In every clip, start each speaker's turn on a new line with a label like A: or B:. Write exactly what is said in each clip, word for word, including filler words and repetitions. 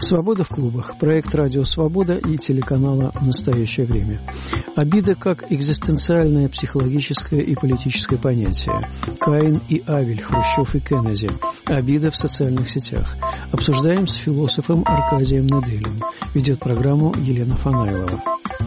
A: Свобода в клубах. Проект «Радио Свобода» и телеканала «Настоящее время». Обида как экзистенциальное, психологическое и политическое понятие. Каин и Авель, Хрущев и Кеннеди. Обида в социальных сетях. Обсуждаем с философом Аркадием Неделем. Ведет программу Елена Фанайлова.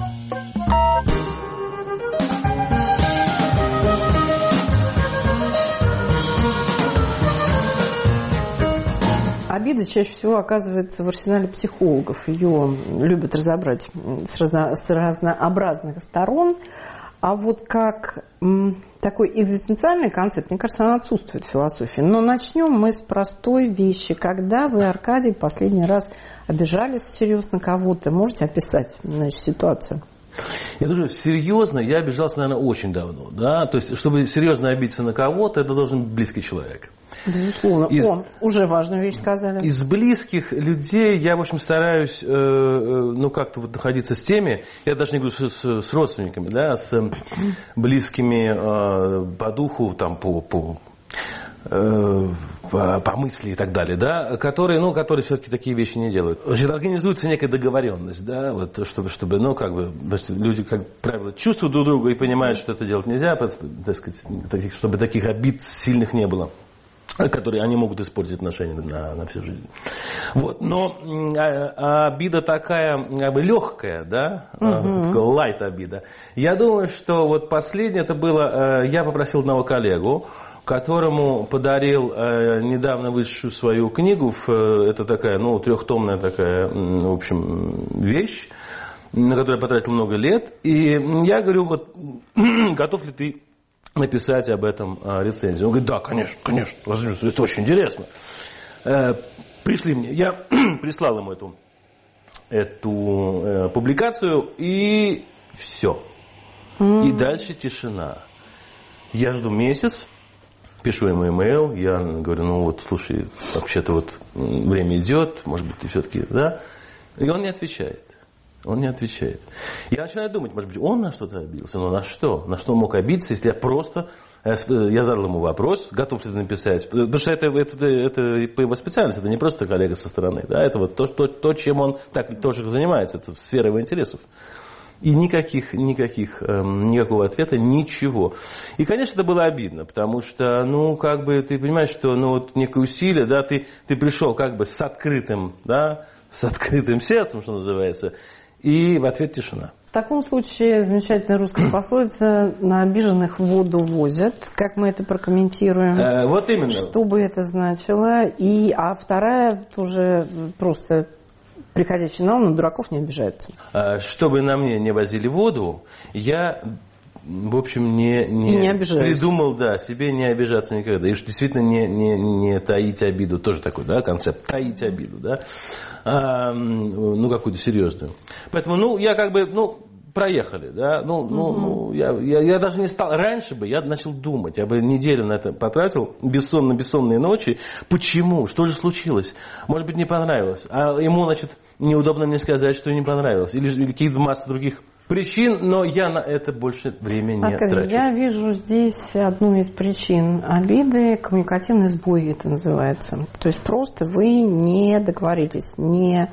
B: Обида чаще всего оказывается в арсенале психологов. Ее любят разобрать с, разно, с разнообразных сторон. А вот как м, такой экзистенциальный концепт, мне кажется, он отсутствует в философии. Но начнем мы с простой вещи. Когда вы, Аркадий, последний раз обижались всерьез на кого-то, можете описать, значит, ситуацию?
C: Я думаю, серьезно я обижался, наверное, очень давно. Да? То есть, чтобы серьезно обидеться на кого-то, это должен быть близкий человек.
B: Безусловно. Из, О, уже важную вещь сказали.
C: Из близких людей я, в общем, стараюсь, э, ну, как-то вот находиться с теми, я даже не говорю с, с, с родственниками, да, с близкими э, по духу, там, по... по по мысли и так далее, да, которые, ну, которые все-таки такие вещи не делают. Значит, организуется некая договоренность, да, вот, чтобы, чтобы, ну, как бы, люди, как правило, чувствуют друг друга и понимают, что это делать нельзя, так сказать, чтобы таких обид сильных не было, которые они могут испортить отношения на, на всю жизнь. Вот. Но а, обида такая, как бы, легкая, да, uh-huh. лайт обида. Я думаю, что вот последнее это было, я попросил одного коллегу, которому подарил э, недавно вышедшую свою книгу. В, э, это такая, ну, трехтомная такая, в общем, вещь, на которую я потратил много лет. И я говорю, вот, готов ли ты написать об этом э, рецензию? Он говорит, да, конечно, конечно, это очень интересно. Э, пришли мне, я прислал ему эту, эту э, публикацию, и все. Mm. И дальше тишина. Я жду месяц. Пишу ему имейл, я говорю, ну вот, слушай, вообще-то вот время идет, может быть, ты все-таки, да? И он не отвечает. Он не отвечает. Я начинаю думать, может быть, он на что-то обиделся, но на что? На что он мог обидеться, если я просто, я задал ему вопрос, готов ли ты написать? Потому что это, это, это по его специальности, это не просто коллега со стороны, да? Это вот то, то, то чем он так тоже занимается, это сфера его интересов. И никаких, никаких, эм, никакого ответа, ничего. И, конечно, это было обидно, потому что, ну, как бы, ты понимаешь, что, ну, вот некое усилие, да, ты, ты пришел как бы с открытым, да, с открытым сердцем, что называется, и в ответ тишина.
B: В таком случае замечательная русская пословица «на обиженных воду возят». Как мы это прокомментируем?
C: Э, вот именно.
B: Что бы это значило? И, а вторая тоже просто... приходящий на ум, но дураков не обижаются.
C: Чтобы на мне не возили воду, я, в общем, не, не,
B: не
C: придумал, да, себе не обижаться никогда. И уж действительно не, не, не таить обиду. Тоже такой, да, концепт. Таить обиду, да. А, ну, какую-то серьезную. Поэтому, ну, я как бы, ну, проехали, да, ну, угу. ну я, я, я даже не стал, раньше бы я начал думать, я бы неделю на это потратил, бессонно, бессонные ночи, почему, что же случилось, может быть, не понравилось, а ему, значит, неудобно мне сказать, что не понравилось, или, или какие-то массы других причин, но я на это больше времени не
B: Аркадий,
C: трачу.
B: Я вижу здесь одну из причин обиды, коммуникативный сбой это называется, то есть просто вы не договорились, не...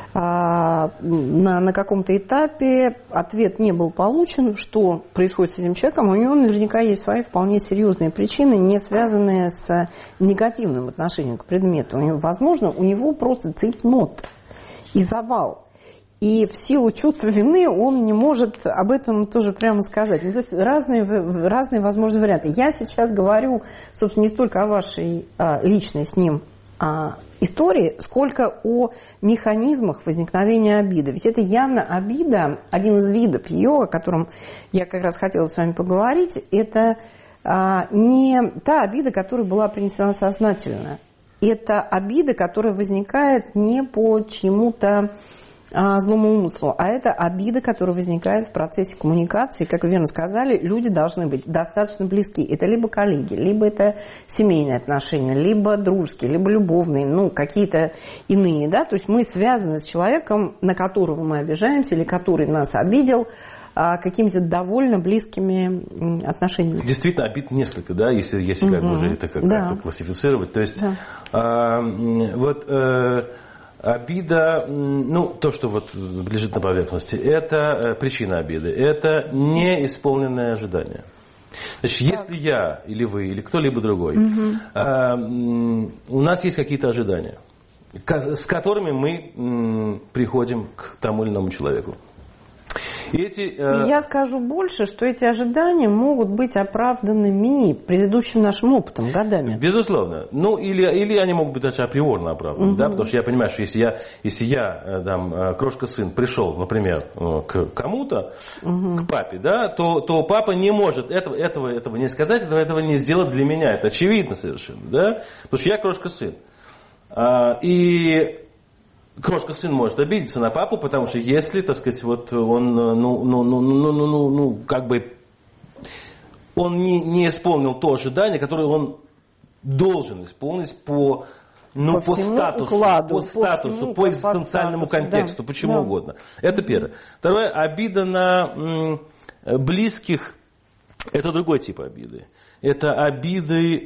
B: На, на каком-то этапе ответ не был получен, что происходит с этим человеком, у него наверняка есть свои вполне серьезные причины, не связанные с негативным отношением к предмету. У него, возможно, у него просто цейтнот и завал. И в силу чувства вины он не может об этом тоже прямо сказать. Ну, то есть разные, разные возможные варианты. Я сейчас говорю, собственно, не только о вашей а, личной с ним а, истории, сколько о механизмах возникновения обиды. Ведь это явно обида, один из видов ее, о котором я как раз хотела с вами поговорить, это а, не та обида, которая была принесена сознательно. Это обида, которая возникает не по чему-то а, злому умыслу, а это обида, которая возникает в процессе коммуникации. Как вы верно сказали, люди должны быть достаточно близки. Это либо коллеги, либо это семейные отношения, либо дружеские, либо любовные, ну, какие-то иные, да. То есть мы связаны с человеком, на которого мы обижаемся или который нас обидел, какими-то довольно близкими отношениями.
C: Действительно, обид несколько, да, если, если угу. как бы уже это как, да. как-то классифицировать. То есть, да. а, вот... А, обида, ну, то, что вот лежит на поверхности, это причина обиды, это неисполненное ожидание. Значит, если я, или вы, или кто-либо другой, угу. э, у нас есть какие-то ожидания, с которыми мы м, приходим к тому или иному человеку. И эти, э...
B: Я скажу больше, что эти ожидания могут быть оправданными предыдущим нашим опытом, годами.
C: Безусловно. Ну, или, или они могут быть даже априорно оправданы. Угу. Да? Потому что я понимаю, что если я, если я там, крошка-сын, пришел, например, к кому-то, угу. к папе, да, то, то папа не может этого, этого, этого не сказать, этого, этого не сделать для меня. Это очевидно совершенно. Да? Потому что я крошка-сын. И... Крошка-сын может обидеться на папу, потому что если, так сказать, вот он, ну, ну, ну, ну, ну, ну, ну как бы, он не, не исполнил то ожидание, которое он должен исполнить по, ну, по, по статусу, укладу, по статусу, по, всему, по экзистенциальному по статусу, контексту, да, почему да. угодно. Это первое. Второе, обида на м, близких, это другой тип обиды. Это обиды,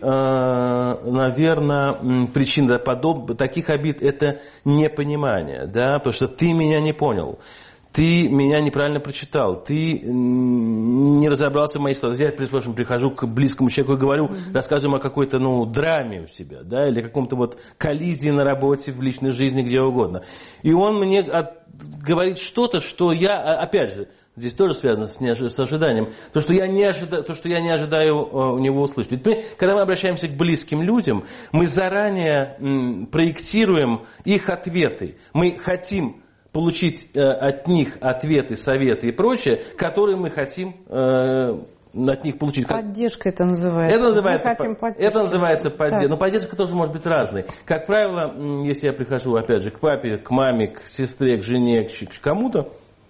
C: наверное, причина подоб... таких обид – это непонимание, да, потому что ты меня не понял, ты меня неправильно прочитал, ты не разобрался в моей ситуации. Я, предположим, прихожу к близкому человеку и говорю, mm-hmm. рассказываю о какой-то, ну, драме у себя, да, или каком-то вот коллизии на работе, в личной жизни, где угодно. И он мне от... говорит что-то, что я, опять же, здесь тоже связано с, неожи... с ожиданием. То, что я не, ожида... То, что я не ожидаю у него услышать. Ведь мы, когда мы обращаемся к близким людям, мы заранее м, проектируем их ответы. Мы хотим получить э, от них ответы, советы и прочее, которые мы хотим э, от них получить.
B: Поддержка это называется.
C: Это называется, мы хотим поддержки. Это называется поддержка. Но поддержка тоже может быть разной. Как правило, если я прихожу, опять же, к папе, к маме, к сестре, к жене, к кому-то,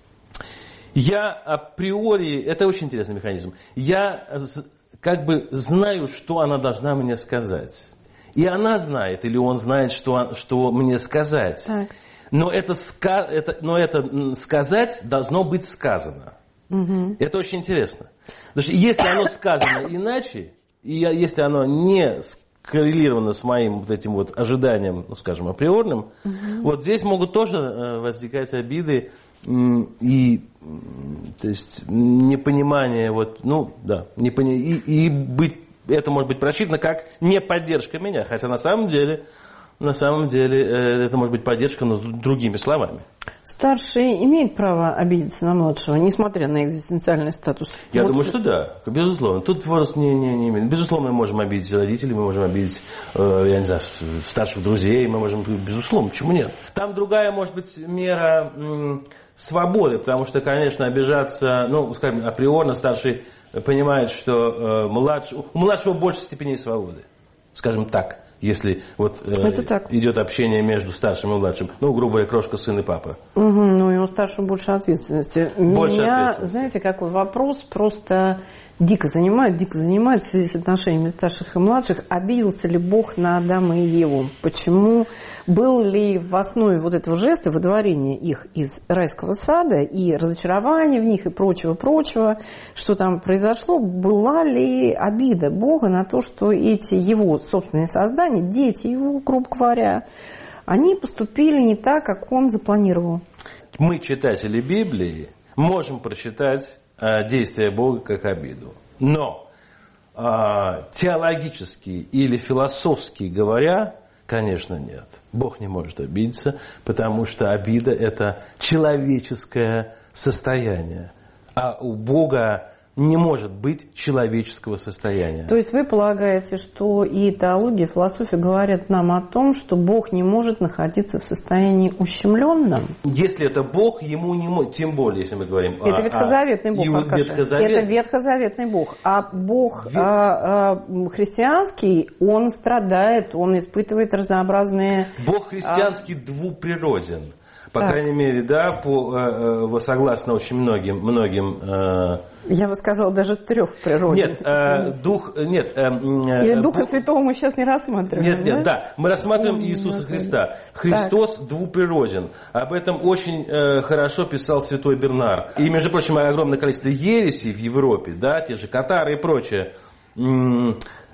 C: я априори, это очень интересный механизм, я как бы знаю, что она должна мне сказать. И она знает, или он знает, что, что мне сказать. Так. Но, это, это, но это сказать должно быть сказано. Угу. Это очень интересно. Потому что если оно сказано иначе, и если оно не скоррелировано с моим вот этим вот ожиданием, ну, скажем, априорным, угу. вот здесь могут тоже возникать обиды, и, то есть, непонимание, вот, ну, да, непони... и, и быть, это может быть просчитано как не поддержка меня, хотя на самом деле, на самом деле, это может быть поддержка, но с другими словами.
B: Старший имеет право обидеться на младшего, несмотря на экзистенциальный статус?
C: Я
B: вот
C: думаю, что да, безусловно. Тут возраст не, не, не имеет. Безусловно, мы можем обидеть родителей, мы можем обидеть, я не знаю, старших друзей, мы можем, безусловно, почему нет? Там другая, может быть, мера свободы, потому что, конечно, обижаться, ну, скажем, априорно старший понимает, что младш... у младшего больше степеней свободы, скажем так. Если вот э, идет общение между старшим и младшим, ну, грубо говоря, крошка, сын и папа.
B: Угу, ну, и у старшего больше ответственности.
C: Больше
B: Меня,
C: ответственности.
B: Знаете, какой вопрос просто дико занимает, дико занимает в связи с отношениями старших и младших. Обиделся ли Бог на Адама и Еву? Почему? Был ли в основе вот этого жеста выдворения их из райского сада и разочарования в них и прочего-прочего, что там произошло? Была ли обида Бога на то, что эти его собственные создания, дети его, грубо говоря, они поступили не так, как он запланировал?
C: Мы, читатели Библии, можем прочитать действия Бога как обиду. Но э, теологически или философски говоря, конечно, нет. Бог не может обидеться, потому что обида – это человеческое состояние. А у Бога не может быть человеческого состояния.
B: То есть вы полагаете, что и теология, и философия говорят нам о том, что Бог не может находиться в состоянии ущемленном?
C: Если это Бог, ему не может, тем более, если мы говорим
B: это
C: о...
B: ветхозаветный Бог,
C: ветхозавет...
B: Это ветхозаветный Бог. А Бог Вет... а, а, христианский, он страдает, он испытывает разнообразные...
C: Бог христианский а... двуприроден. По так. крайней мере, да, по, э, э, согласно очень многим, многим э,
B: я бы сказала, даже трех природ.
C: Нет, э, дух, нет. Э,
B: Или Духа Бог... Святого мы сейчас не рассматриваем.
C: Нет, нет, да, да. Мы рассматриваем Он Иисуса Христа. Христос так. двуприроден. Об этом очень э, хорошо писал святой Бернар. И, между прочим, огромное количество ересей в Европе, да, те же катары и прочее.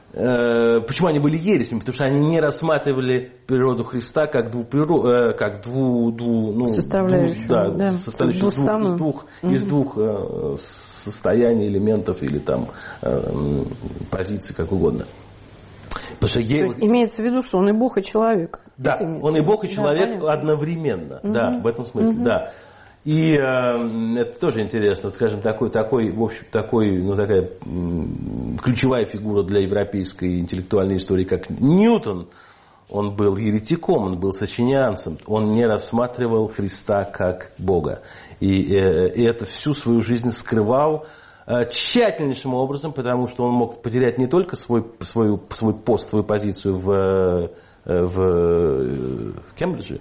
C: Почему они были ересями? Потому что они не рассматривали природу Христа как дву, как дву, дву ну,
B: составляющую,
C: да,
B: да,
C: составляющую из двух, из двух, угу. из двух состояний, элементов или там позиций, как угодно. Потому что
B: То
C: е...
B: есть имеется в виду, что он и Бог, и человек.
C: Да, он и Бог, и человек да, одновременно. Угу. Да, в этом смысле, угу. да. И э, это тоже интересно, скажем, такой, такой, в общем, такой, ну, такая м, ключевая фигура для европейской интеллектуальной истории, как Ньютон. Он был еретиком, он был сочинянцем, он не рассматривал Христа как Бога. И, э, и это всю свою жизнь скрывал э, тщательнейшим образом, потому что он мог потерять не только свой, свою, свой пост, свою позицию в, э, в, э, в Кембридже,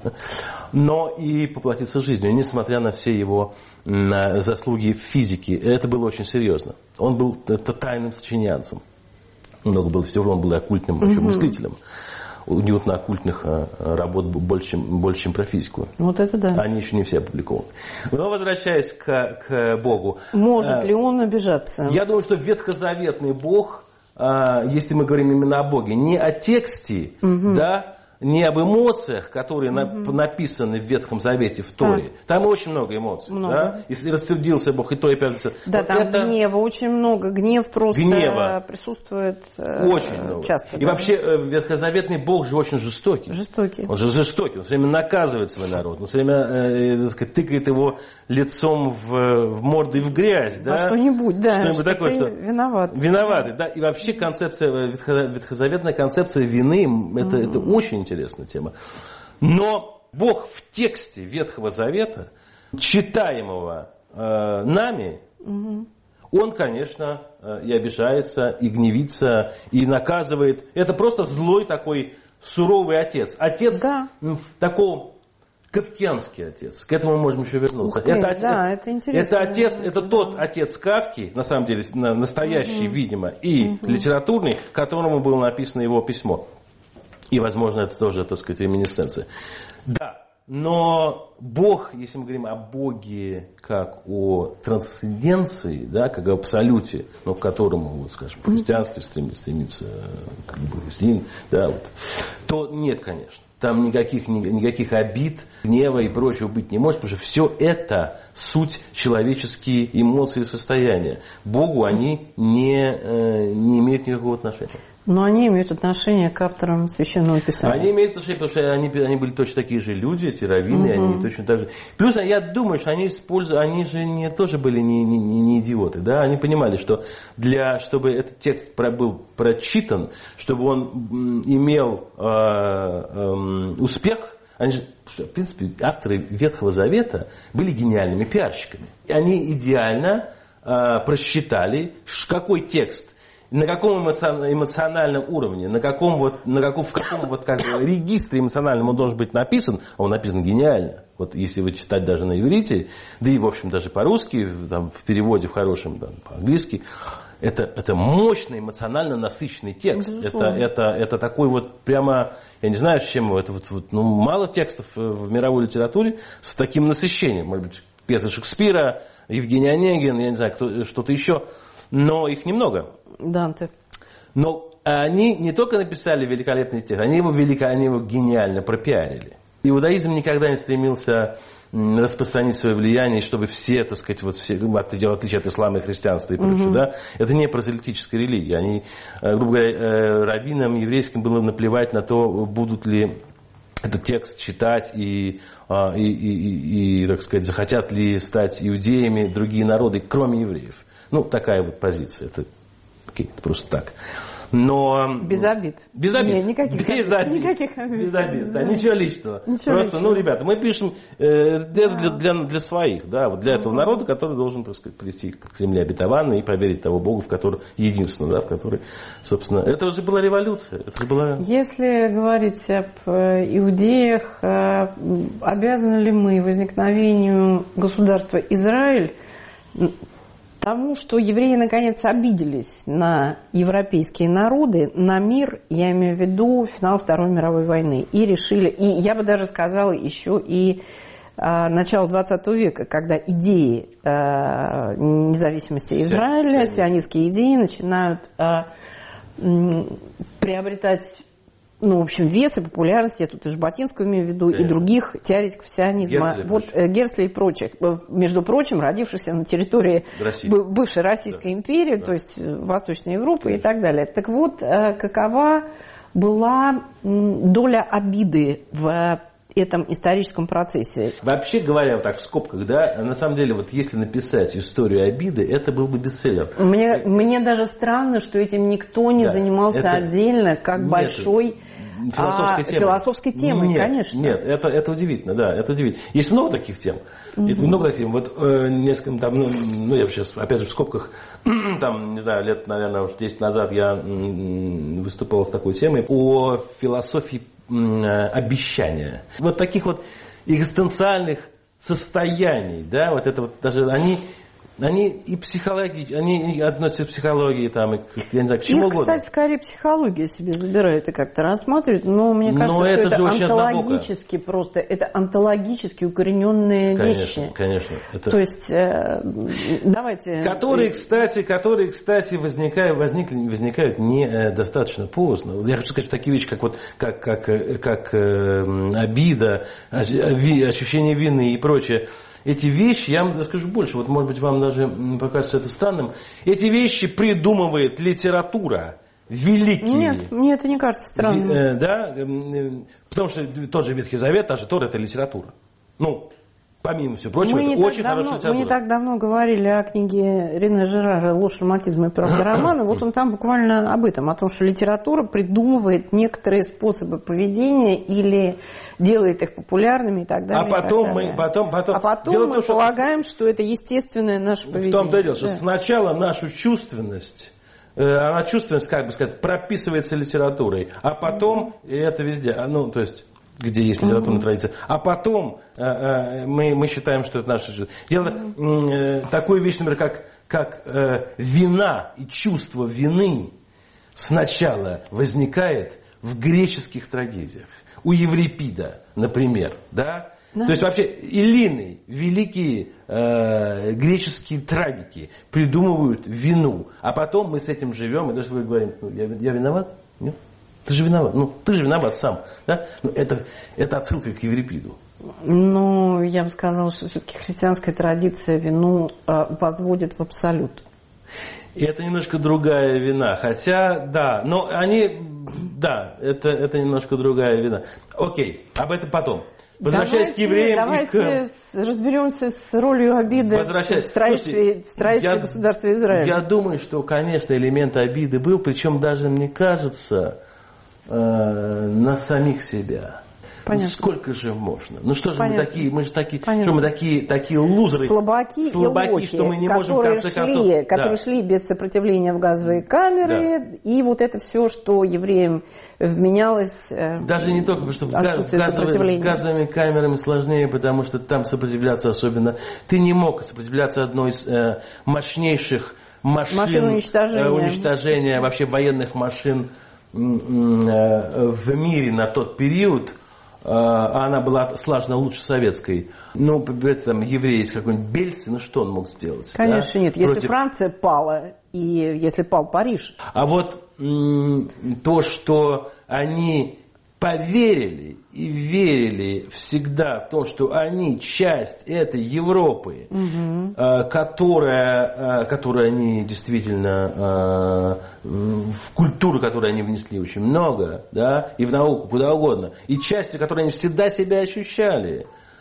C: но и поплатиться жизнью, несмотря на все его на заслуги в физике. Это было очень серьезно. Он был тайным сочинянцем. Много было всего, он был оккультным mm-hmm. мыслителем. У Ньютона оккультных работ больше, чем, больше, чем про физику.
B: Вот это да.
C: Они еще не все опубликованы. Но возвращаясь к, к Богу.
B: Может ли он обижаться?
C: Я думаю, что ветхозаветный Бог, если мы говорим именно о Боге, не о тексте, mm-hmm. да, не об эмоциях, которые угу. написаны в Ветхом Завете, в Торе. А. Там очень много эмоций. Много. Да? Если рассердился Бог, и то, и пятый.
B: Да, там это... гнева очень много. Гнев просто гнева. присутствует
C: очень много.
B: часто.
C: И
B: да.
C: вообще Ветхозаветный Бог же очень жестокий.
B: Жестокий.
C: Он же жестокий. Он все время наказывает свой народ. Он все время э, так сказать, тыкает его лицом в, в морду и в грязь. Да?
B: А что-нибудь, да.
C: Что-нибудь
B: что
C: такое,
B: ты
C: что...
B: виноват.
C: Виноватый, да. И вообще концепция, ветхозаветная концепция вины, это, это очень интересная тема. Но Бог в тексте Ветхого Завета, читаемого э, нами, угу. он, конечно, э, и обижается, и гневится, и наказывает. Это просто злой такой суровый отец. Отец да. такого... Кафкианский отец. К этому мы можем еще вернуться.
B: Ты,
C: это, отец,
B: да, это, интересно,
C: это отец, это тот отец Кафки, на самом деле, настоящий, угу. видимо, и угу. литературный, которому было написано его письмо. И, возможно, это тоже, так сказать, реминисценция. Да, но Бог, если мы говорим о Боге как о трансценденции, да, как о абсолюте, но к которому, вот, скажем, в христианстве стремится, стремится как бы, да, вот, то нет, конечно. Там никаких, никаких обид, гнева и прочего быть не может, потому что все это суть человеческие эмоции и состояния. Богу они не, не имеют никакого отношения.
B: Но они имеют отношение к авторам Священного Писания.
C: Они имеют отношение, потому что они, они были точно такие же люди, эти раввины, угу. они точно так же. Плюс я думаю, что они используют, они же не, тоже были не, не, не идиоты, да, они понимали, что для, чтобы этот текст про, был прочитан, чтобы он имел э, э, успех, они же, в принципе, авторы Ветхого Завета были гениальными пиарщиками. И они идеально э, просчитали, какой текст, на каком эмоциональном уровне, на каком вот, на каком, в каком вот как регистре эмоциональном он должен быть написан, а он написан гениально. Вот если вы читать даже на иврите, да и в общем даже по-русски, там, в переводе в хорошем, там, по-английски, это, это мощный эмоционально насыщенный текст. Это, это, это такой вот прямо, я не знаю с чем, это вот, вот, ну, мало текстов в мировой литературе с таким насыщением. Может быть, пьесы Шекспира, Евгений Онегин, я не знаю, кто, что-то еще, но их немного.
B: Данте.
C: Но они не только написали великолепный текст, они его, велико, они его гениально пропиарили. Иудаизм никогда не стремился распространить свое влияние, чтобы все, так сказать, вот все, в отличие от ислама и христианства и прочего, угу. да, это не прозелитическая религия. Они, грубо говоря, раввинам еврейским было наплевать на то, будут ли этот текст читать и, и, и, и, и, так сказать, захотят ли стать иудеями другие народы, кроме евреев. Ну, такая вот позиция. Это, окей, это просто так. Но...
B: Без обид.
C: Без обид.
B: Нет, никаких
C: без обид.
B: Никаких обид.
C: Без обид, да. Ничего личного.
B: Ничего
C: Просто,
B: личного.
C: ну, ребята, мы пишем э, для, для, для, для своих, да, вот для этого народа, который должен, так сказать, прийти к земле обетованной и поверить того Богу, в который единственный, да, в который, собственно, это уже была революция. Это же была...
B: Если говорить об иудеях, обязаны ли мы возникновению государства Израиль тому, что евреи наконец обиделись на европейские народы, на мир, я имею в виду финал Второй мировой войны, и решили, и я бы даже сказала еще и а, начало двадцатого века, когда идеи а, независимости Израиля, сионистские идеи начинают а, приобретать, ну, в общем, вес и популярность, я тут и Жаботинского имею в виду, Конечно. И других теоретиков сионизма.
C: Герцля,
B: вот Герцля и прочих. Между прочим, родившихся на территории России. бывшей Российской да. империи, да. то есть Восточной Европы Конечно. И так далее. Так вот, какова была доля обиды в этом историческом процессе?
C: Вообще говоря, вот так в скобках, да, на самом деле, вот если написать историю обиды, это был бы бестселлер.
B: Мне, мне даже странно, что этим никто не да, занимался это, отдельно, как нет, большой
C: философской, а, темой.
B: философской темой,
C: нет,
B: конечно.
C: Нет, это, это удивительно, да, это удивительно. Есть много таких тем. Угу. Это много таких тем. Вот э, несколько, там, ну, ну, я сейчас, опять же, в скобках, там, не знаю, лет, наверное, уже десять назад я м, выступал с такой темой о философии обещания. Вот таких вот экзистенциальных состояний, да, вот это вот даже они, они и психологии, они относятся к психологии, там, и к, я не знаю, к чему
B: Их,
C: угодно.
B: кстати, скорее психология себе забирает и как-то рассматривает, но мне кажется, но что это, это онтологически просто, это онтологически укорененные
C: конечно,
B: вещи.
C: Конечно, это...
B: То есть, э, давайте...
C: Которые, кстати, которые, кстати, возникают, возникли, возникают не э, достаточно поздно. Я хочу сказать, что такие вещи, как, вот, как, как, как э, обида, ощущение вины и прочее, эти вещи, я вам скажу больше, вот может быть вам даже покажется это странным, эти вещи придумывает литература, великие.
B: Нет, мне это не кажется странным.
C: Э, да, э, потому что тот же Ветхий Завет, та же Тора, это литература. Ну, помимо всего прочего,
B: мы
C: это очень
B: давно,
C: хорошая литература.
B: Мы не так давно говорили о книге Рене Жерара «Ложь, романтизм и правда романа». Вот он там буквально об этом, о том, что литература придумывает некоторые способы поведения или делает их популярными и так далее.
C: А потом,
B: так далее.
C: Мы, потом, потом,
B: а потом мы том, полагаем, что... что это естественное наше поведение.
C: В том-то и дело, что
B: да.
C: сначала нашу чувственность, она чувственность, как бы сказать, прописывается литературой, а потом, и это везде, ну, то есть... где есть литературная mm-hmm. традиция. А потом э, э, мы, мы считаем, что это наша жизнь. Дело э, такую вещь, например, как, как э, вина и чувство вины сначала возникает в греческих трагедиях. У Еврипида, например, да? Да. То есть вообще эллины, великие э, греческие трагики, придумывают вину, а потом мы с этим живем и даже говорим, ну, я, я виноват? Нет? Ты же виноват, ну ты же виноват сам, да? Ну, это, это отсылка к Еврипиду.
B: Ну, я бы сказала, что все-таки христианская традиция вину э, возводит в абсолют.
C: И это немножко другая вина, хотя, да, но они, да, это, это немножко другая вина. Окей, об этом потом. Возвращаясь давайте, к евреям
B: давайте
C: и к...
B: разберемся с ролью обиды в строительстве, в строительстве я, государства Израиля.
C: Я думаю, что, конечно, элемент обиды был, причем даже, мне кажется, э, на самих себя.
B: Понятно.
C: Ну, сколько же можно? Ну что же
B: Понятно.
C: мы такие, мы же такие,
B: Понятно.
C: что мы такие, такие лузеры,
B: слабаки,
C: слабаки
B: и лохи,
C: что мы не можем в конце
B: шли,
C: концов...
B: которые
C: да.
B: шли без сопротивления в газовые камеры, да. И вот это все, что евреям вменялось.
C: Даже не только, потому что с, газовыми, с газовыми камерами сложнее, потому что там сопротивляться особенно... Ты не мог сопротивляться одной из э, мощнейших машин,
B: машин уничтожения.
C: Э, уничтожения вообще военных машин э, э, в мире на тот период. А она была слажена лучше советской. Ну, там, еврей есть какой-нибудь Бельцы, ну что он мог сделать?
B: Конечно, да? Нет. Если
C: Против...
B: Франция пала, и если пал Париж.
C: А вот м- то, что они поверили и верили всегда в то, что они часть этой Европы, угу. э, которая, э, которую они действительно э, в культуру, которую они внесли очень много, да, и в науку, куда угодно, и частью, которой они всегда себя ощущали.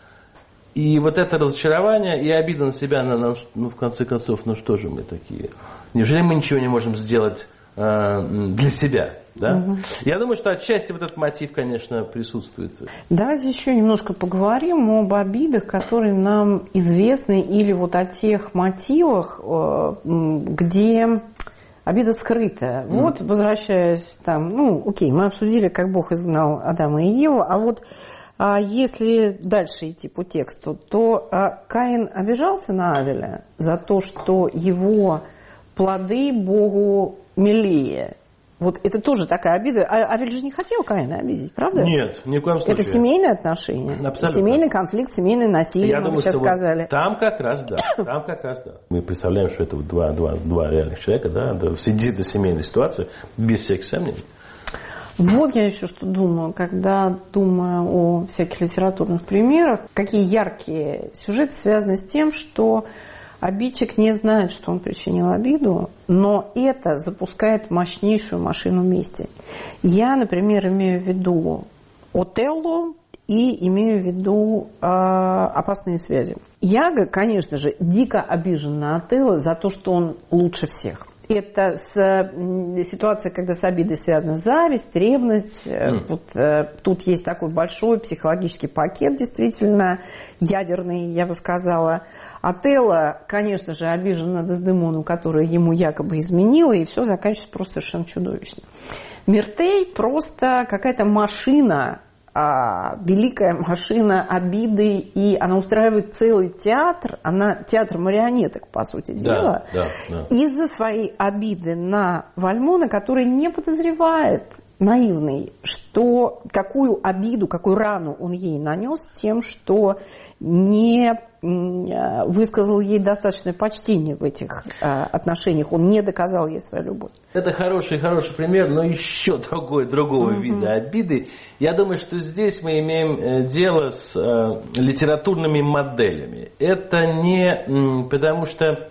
C: И вот это разочарование и обида на себя, на, на, ну, в конце концов, ну что же мы такие? Неужели мы ничего не можем сделать э, для себя? Да? Угу. Я думаю, что отчасти вот этот мотив, конечно, присутствует.
B: Давайте еще немножко поговорим об обидах, которые нам известны, или вот о тех мотивах, где обида скрытая. Mm. Вот, возвращаясь там, ну, окей, мы обсудили, как Бог изгнал Адама и Еву, а вот а если дальше идти по тексту, то а, Каин обижался на Авеля за то, что его плоды Богу милее. Вот это тоже такая обида. А Авель же не хотел Каина обидеть, правда?
C: Нет, ни в коем случае.
B: Это семейные отношения.
C: Абсолютно.
B: Семейный конфликт, семейное насилие,
C: Я
B: мы
C: думаю,
B: сейчас
C: что
B: сказали.
C: Вот там как раз, да. Там как раз, да. Мы представляем, что это вот два, два, два реальных человека, да, да, в действительно семейной ситуации, без всяких сомнений.
B: Вот я еще что думаю, когда думаю о всяких литературных примерах, какие яркие сюжеты связаны с тем, что обидчик не знает, что он причинил обиду, но это запускает мощнейшую машину мести. Я, например, имею в виду Отелло и имею в виду э, опасные связи. Яго, конечно же, дико обижен на Отелло за то, что он лучше всех. Это с, ситуация, когда с обидой связана зависть, ревность. Mm. Вот, э, тут есть такой большой психологический пакет, действительно, ядерный, я бы сказала. Отелло, конечно же, обижен на Дездемону, которая ему якобы изменила, и все заканчивается просто совершенно чудовищно. Миртей просто какая-то машина, а, великая машина обиды, и она устраивает целый театр, она театр марионеток, по сути дела,
C: да, да, да.
B: из-за своей обиды на Вальмона, который не подозревает, наивный, что какую обиду, какую рану он ей нанес тем, что не высказал ей достаточное почтение в этих отношениях, он не доказал ей свою любовь.
C: Это хороший, хороший пример, но еще другой, другого mm-hmm. вида обиды. Я думаю, что здесь мы имеем дело с э, литературными моделями. Это не потому что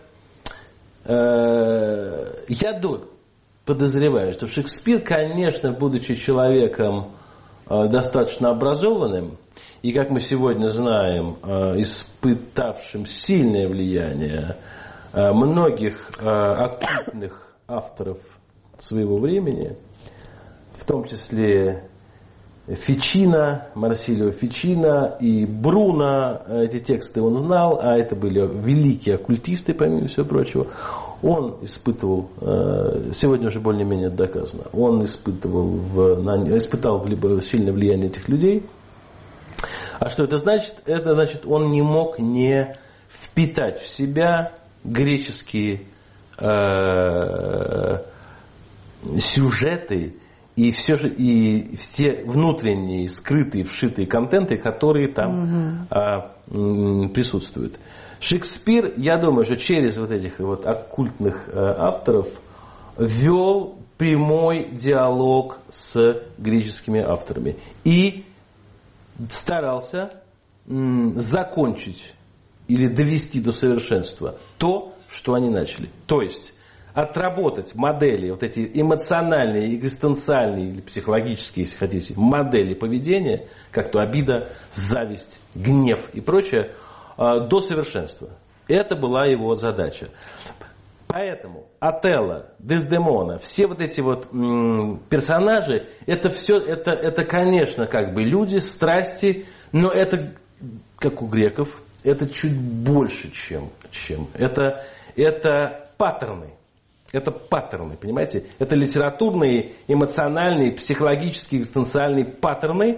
C: э, я думаю, подозреваю, что Шекспир, конечно, будучи человеком э, достаточно образованным, и, как мы сегодня знаем, э, испытавшим сильное влияние э, многих э, оккультных авторов своего времени, в том числе Фичино, Марсилио Фичино и Бруно, эти тексты он знал, а это были великие оккультисты, помимо всего прочего. Он испытывал, сегодня уже более-менее доказано, он испытывал, в, испытал либо сильное влияние этих людей. А что это значит? Это значит, он не мог не впитать в себя греческие э, сюжеты и все же и все внутренние, скрытые, вшитые контенты, которые там mm-hmm. э, присутствуют. Шекспир, я думаю, что через вот этих вот оккультных э, авторов вел прямой диалог с греческими авторами и старался м, закончить или довести до совершенства то, что они начали. То есть отработать модели, вот эти эмоциональные, экзистенциальные или психологические, если хотите, модели поведения, как то обида, зависть, гнев и прочее, до совершенства. Это была его задача. Поэтому Отелло, Дездемона, все вот эти вот м, персонажи, это все, это, это, конечно, как бы люди, страсти, но это, как у греков, это чуть больше, чем, чем. Это, это паттерны. Это паттерны, понимаете? Это литературные, эмоциональные, психологические, экзистенциальные паттерны.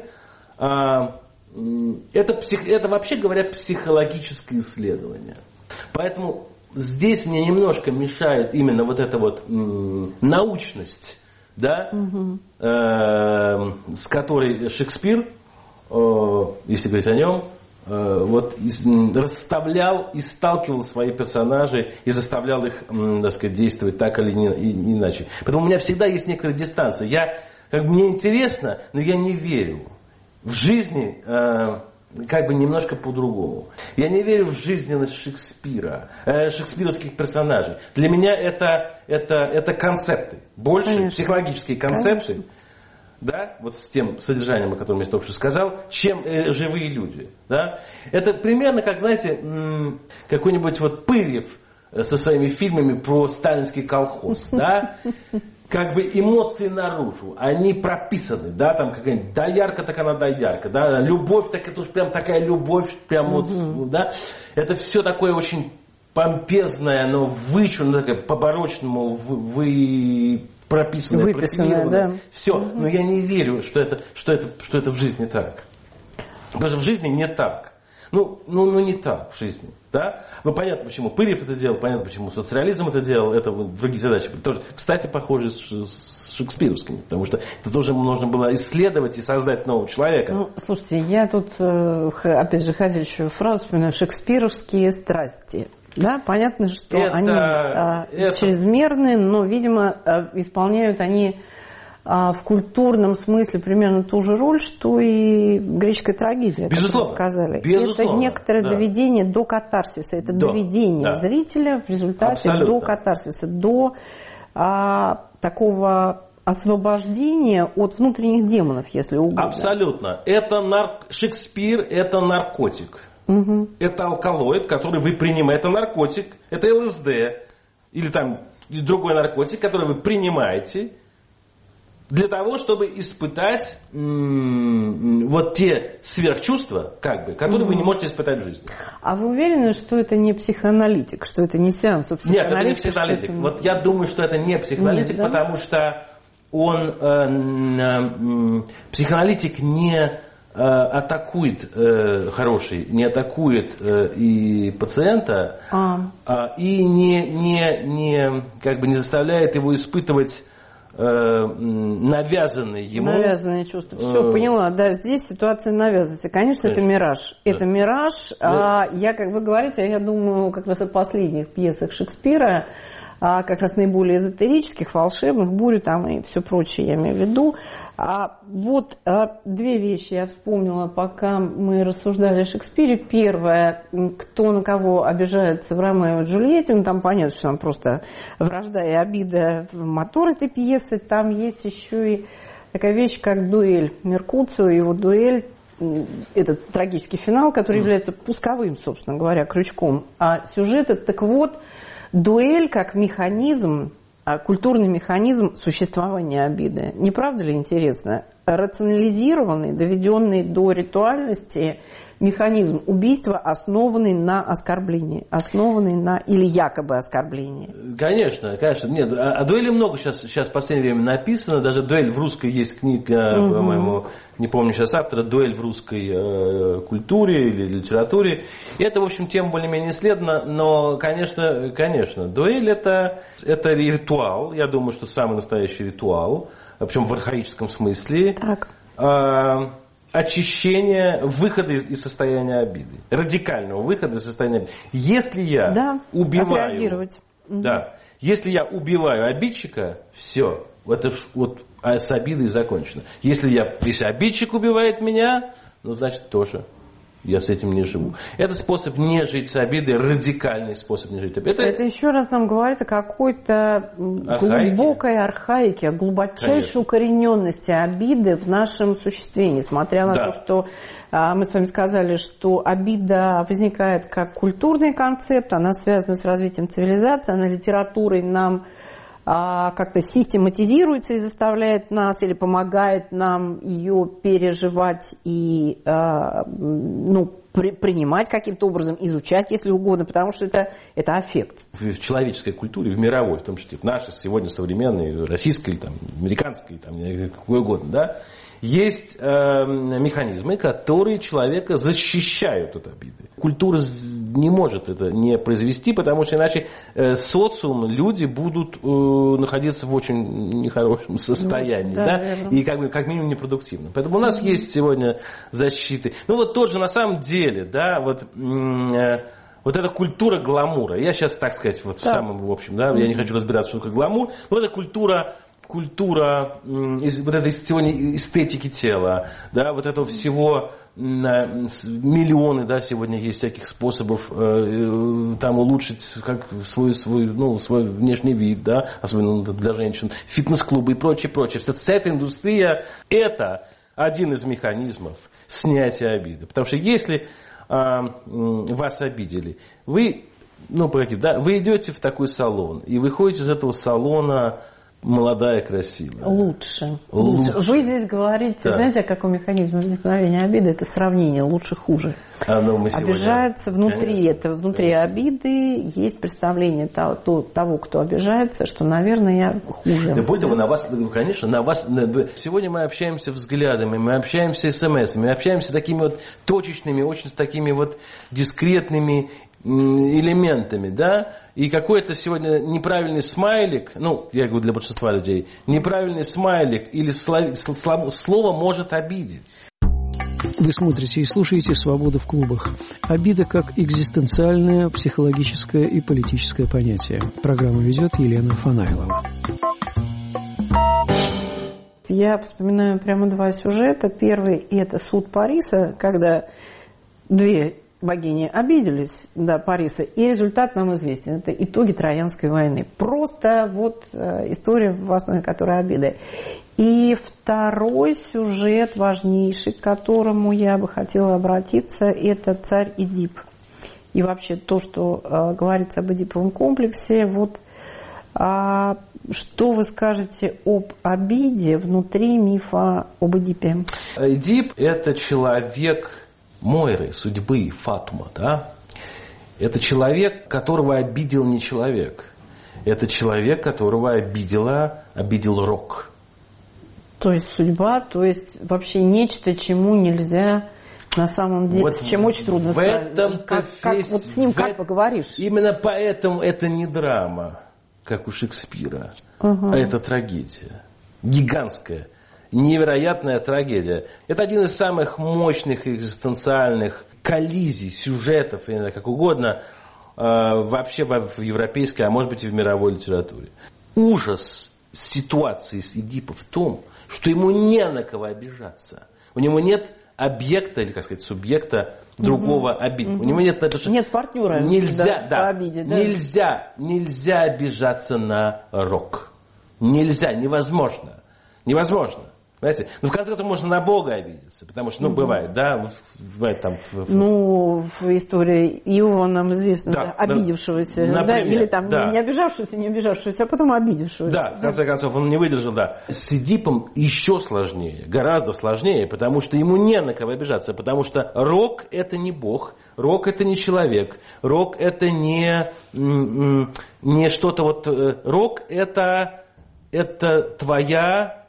C: Это, псих, это, вообще говоря, психологическое исследование. Поэтому здесь мне немножко мешает именно вот эта вот м, научность, да, угу. э, с которой Шекспир, э, если говорить о нем, э, вот, из, расставлял и сталкивал свои персонажи и заставлял их, м, так сказать, действовать так или не, и, иначе. Поэтому у меня всегда есть некоторая дистанция. Я, как бы, мне интересно, но я не верю. В жизни э, как бы немножко по-другому. Я не верю в жизненность Шекспира, э, шекспировских персонажей. Для меня это, это, это концепты. Больше Конечно. Психологические концепты, Конечно. Да, вот с тем содержанием, о котором я только что сказал, чем э, живые люди. Да? Это примерно как, знаете, м- какой-нибудь вот Пырьев со своими фильмами про сталинский колхоз. Да? Как бы эмоции наружу, они прописаны, да, там какая-нибудь доярка, так она доярка, да, любовь, так это уж прям такая любовь, прям вот, mm-hmm. да, это все такое очень помпезное, но вычурно, такое, по-барочному вы, вы прописанное,
B: выписанное, да.
C: Все, mm-hmm. но я не верю, что это, что, это, что это в жизни так. Потому что в жизни не так. Ну, ну, ну не так в жизни. Да? Ну, понятно, почему Пырьев это делал, понятно, почему социализм это делал, это другие задачи. Тоже, кстати, похоже с, с шекспировскими, потому что это тоже нужно было исследовать и создать нового человека. Ну,
B: слушайте, я тут, опять же, ходящую фразу вспоминаю: шекспировские страсти. Да, понятно, что это, они это... чрезмерны, но, видимо, исполняют они в культурном смысле примерно ту же роль, что и греческая трагедия,
C: безусловно,
B: как вы сказали.
C: Безусловно,
B: это некоторое да. доведение до катарсиса, это да, доведение да. зрителя в результате Абсолютно. до катарсиса, до а, такого освобождения от внутренних демонов, если угодно.
C: Абсолютно. Это нар... Шекспир – это наркотик. Угу. Это алкалоид, который вы принимаете. Это наркотик, это ЛСД или там другой наркотик, который вы принимаете для того, чтобы испытать м- вот те сверхчувства, как бы, которые угу. вы не можете испытать в жизни.
B: А вы уверены, что это не психоаналитик, что это не сеанс у психоаналитика?
C: Нет, это не психоаналитик. Это... Вот я думаю, что это не психоаналитик, Нет, да? потому что он, э, э, психоаналитик не э, атакует э, хороший, не атакует э, и пациента, а. э, и не, не, не, как бы не заставляет его испытывать навязанные ему...
B: Навязанные чувства. Все, поняла. Да, здесь ситуация навязывается. Конечно, Конечно. это мираж. Да. Это мираж. Да. А я, как вы говорите, я думаю, как раз о последних пьесах Шекспира, а как раз наиболее эзотерических, волшебных, «Бурю» там и все прочее, я имею в виду. А вот а, две вещи я вспомнила, пока мы рассуждали о Шекспире. Первое, кто на кого обижается в «Ромео и Джульетте», ну там понятно, что там просто вражда и обида в мотор этой пьесы. Там есть еще и такая вещь, как дуэль Меркуцио, его дуэль. Этот трагический финал, который является пусковым, собственно говоря, крючком. А сюжет, так вот, дуэль как механизм, культурный механизм существования обиды. Не правда ли интересно? Рационализированный, доведенный до ритуальности механизм убийства, основанный на оскорблении, основанный на или якобы оскорблении.
C: Конечно, конечно. Нет, о, о дуэли много сейчас, сейчас в последнее время написано. Даже дуэль в русской есть книга, угу. по-моему, не помню сейчас автора, дуэль в русской э, культуре или литературе. И это, в общем, тема более-менее исследована. Но, конечно, конечно, дуэль это, это ритуал. Я думаю, что самый настоящий ритуал. Причем в архаическом смысле. Так. Э, очищение, выхода из, из состояния обиды. Радикального выхода из состояния обиды. Если я да, убиваю... Да, если я убиваю обидчика, все, это ж, вот с обидой закончено. Если, я, если обидчик убивает меня, ну, значит, тоже я с этим не живу. Это способ не жить с обидой, радикальный способ не жить с обидой. Это,
B: это еще раз нам говорит о какой-то архаике. глубокой архаике, о глубочайшей укорененности обиды в нашем существе. Несмотря на да. то, что а, мы с вами сказали, что обида возникает как культурный концепт, она связана с развитием цивилизации, она литературой нам как-то систематизируется и заставляет нас или помогает нам ее переживать и ну, при, принимать каким-то образом, изучать, если угодно, потому что это, это аффект.
C: В человеческой культуре, в мировой, в том числе в нашей, сегодня современной, российской, там, американской, там, какой угодно, да, есть э, механизмы, которые человека защищают от обиды. Культура не может это не произвести, потому что иначе э, социум, люди будут э, находиться в очень нехорошем состоянии, ну, да, да, и как, бы, как минимум непродуктивно. Поэтому у нас mm-hmm. есть сегодня защиты. Ну вот тоже на самом деле, да, вот... Э, Вот эта культура гламура, я сейчас, так сказать, вот да. в самом в общем, да, mm-hmm. я не хочу разбираться, что такое гламур, но это культура, культура вот этой сегодня эстетики тела, да, вот этого всего, миллионы, да, сегодня есть всяких способов э, там улучшить как свой, свой, ну, свой внешний вид, да, особенно для женщин, фитнес-клубы и прочее, прочее. Вся эта индустрия – это один из механизмов снятия обиды, потому что если вас обидели, вы, ну, погодите, да, вы идете в такой салон, и выходите из этого салона молодая, красивая.
B: Лучше.
C: Лучше.
B: Лучше. Вы здесь говорите, да. знаете, о каком механизме возникновения обиды? Это сравнение лучше-хуже.
C: А, ну, мы сегодня...
B: Обижается внутри,
C: Конечно.
B: это внутри Конечно. Обиды есть представление того, того, кто обижается, что, наверное, я хуже.
C: Да более того, на вас, конечно, на вас... Сегодня мы общаемся взглядами, мы общаемся смс-ами, мы общаемся такими вот точечными, очень такими вот дискретными элементами, да, и какой-то сегодня неправильный смайлик, ну, я говорю для большинства людей, неправильный смайлик или слово, слово может обидеть.
A: Вы смотрите и слушаете «Свобода в клубах». Обида как экзистенциальное, психологическое и политическое понятие. Программу ведет Елена Фанайлова.
B: Я вспоминаю прямо два сюжета. Первый – это суд Париса, когда две богини обиделись до Париса, и результат нам известен. Это итоги Троянской войны. Просто вот история, в основе которой обиды. И второй сюжет, важнейший, к которому я бы хотела обратиться, это царь Эдип. И вообще то, что э, говорится об Эдиповом комплексе. Вот, э, что вы скажете об обиде внутри мифа об Эдипе?
C: Эдип – это человек Мойры, судьбы, Фатума, да? Это человек, которого обидел не человек. Это человек, которого обидела, обидел Рок.
B: То есть судьба, то есть вообще нечто, чему нельзя на самом деле,
C: вот
B: с чем очень трудно справиться. Как, как
C: весь,
B: вот с ним как
C: в...
B: поговоришь?
C: Именно поэтому это не драма, как у Шекспира, угу. а это трагедия. Гигантская, невероятная трагедия. Это один из самых мощных экзистенциальных коллизий, сюжетов, или как угодно, вообще в европейской, а может быть и в мировой литературе. Ужас ситуации с Эдипом в том, что ему не на кого обижаться. У него нет объекта, или, как сказать, субъекта другого угу. обиды. Угу. У него нет...
B: Нет партнера
C: нельзя, да,
B: по обиде. Да?
C: Нельзя, нельзя обижаться на Рок. Нельзя, невозможно. Невозможно. Знаете, ну, в конце концов, можно на Бога обидеться, потому что, ну, угу. бывает, да, бывает там... В, в...
B: Ну, в истории Иова нам известно, да, да, обидевшегося, например, да, или там да. не обижавшегося, не обижавшегося, а потом обидевшегося.
C: Да, в конце концов, он не выдержал, да. С Эдипом еще сложнее, гораздо сложнее, потому что ему не на кого обижаться, потому что Рок – это не Бог, Рок – это не человек, Рок – это не, не что-то вот... Рок – это, это твоя...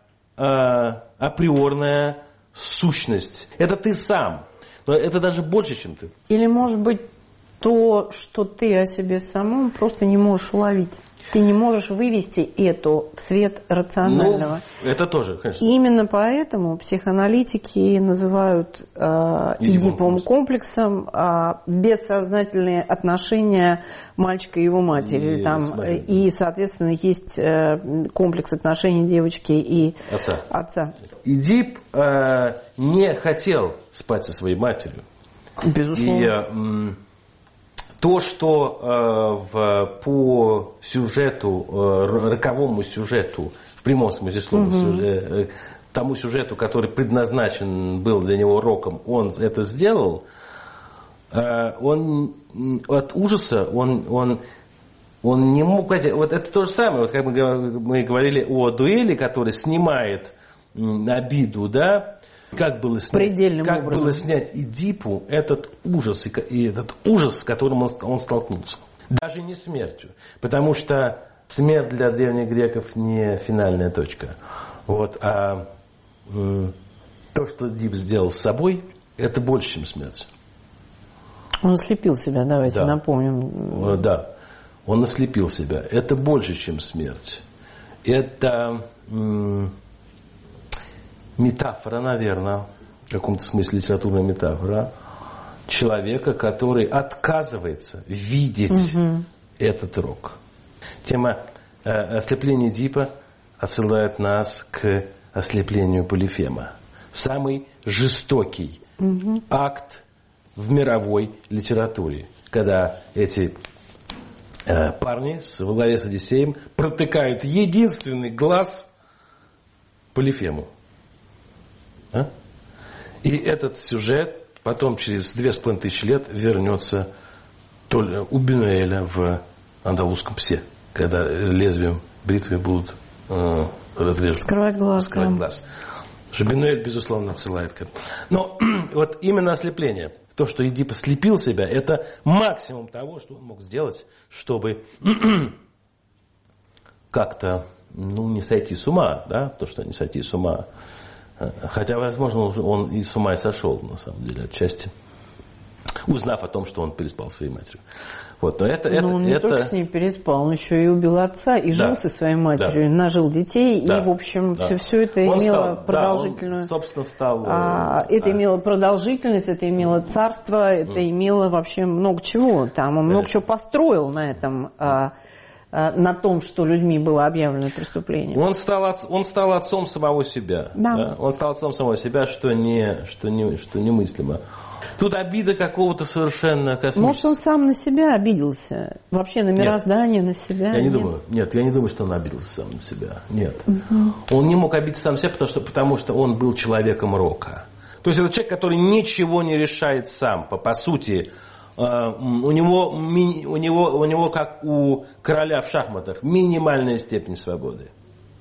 C: априорная сущность. Это ты сам. Но это даже больше, чем ты.
B: Или, может быть, то, что ты о себе самом просто не можешь уловить. Ты не можешь вывести это в свет рационального.
C: Ну, это тоже, конечно.
B: И именно поэтому психоаналитики называют э, Эдиповым комплексом э, бессознательные отношения мальчика и его матери. И, Там, и соответственно, есть э, комплекс отношений девочки и
C: отца.
B: отца.
C: Эдип э, не хотел спать со своей матерью.
B: Безусловно.
C: И, э, То, что э, в, по сюжету, э, роковому сюжету, в прямом смысле слова, угу. сюжет, э, тому сюжету, который предназначен был для него Роком, он это сделал, э, он от ужаса, он, он, он не мог... Вот это то же самое, вот как мы, мы говорили о дуэли, который снимает м, обиду, да, Как было снять, как было снять Эдипу этот ужас, и этот ужас, с которым он, он столкнулся. Даже не смертью. Потому что смерть для древних греков не финальная точка. Вот, а э, то, что Эдип сделал с собой, это больше, чем смерть.
B: Он ослепил себя, давайте
C: да.
B: напомним.
C: Да, он ослепил себя. Это больше, чем смерть. Это... Э, метафора, наверное, в каком-то смысле литературная метафора, человека, который отказывается видеть угу. этот Рок. Тема э, ослепления Эдипа отсылает нас к ослеплению Полифема. Самый жестокий угу. акт в мировой литературе, когда эти э, парни во главе с Одиссеем протыкают единственный глаз Полифему. А? И этот сюжет потом через две с половиной тысячи лет вернется то ли у Бюнуэля в «Андалузском псе», когда лезвием бритвы будут э, разрежут.
B: Скрывать глаз.
C: Скрывать
B: Да.
C: глаз. Шабинуэль, безусловно, отсылает к этому. Но вот именно ослепление, то, что Эдип ослепил себя, это максимум того, что он мог сделать, чтобы как-то, ну, не сойти с ума, да, то, что не сойти с ума. Хотя, возможно, он и с ума и сошел, на самом деле, отчасти, узнав о том, что он переспал с своей матерью. Вот, но это, это,
B: но он не
C: это...
B: только с ней переспал, он еще и убил отца, и
C: да.
B: жил со своей матерью, да. нажил детей, да. и, в общем, да. все, все это он имело стал, продолжительную...
C: Да, он, собственно, стал...
B: А, это а... имело продолжительность, это имело царство, это mm. имело вообще много чего. Там он много чего построил на этом... А, на том, что людьми было объявлено преступлением.
C: Он стал, от, он стал отцом самого себя.
B: Да.
C: Да? Он стал отцом самого себя, что, не, что, не, что немыслимо. Тут обида какого-то совершенно космического.
B: Может, он сам на себя обиделся? Вообще на мироздание, нет, на себя?
C: Я не
B: нет?
C: думаю. Нет, я не думаю, что он обиделся сам на себя. Нет. Угу. Он не мог обидеться сам на себя, потому что, потому что он был человеком рока. То есть это человек, который ничего не решает сам. По, по сути, у него, у, него, у него, как у короля в шахматах, минимальная степень свободы.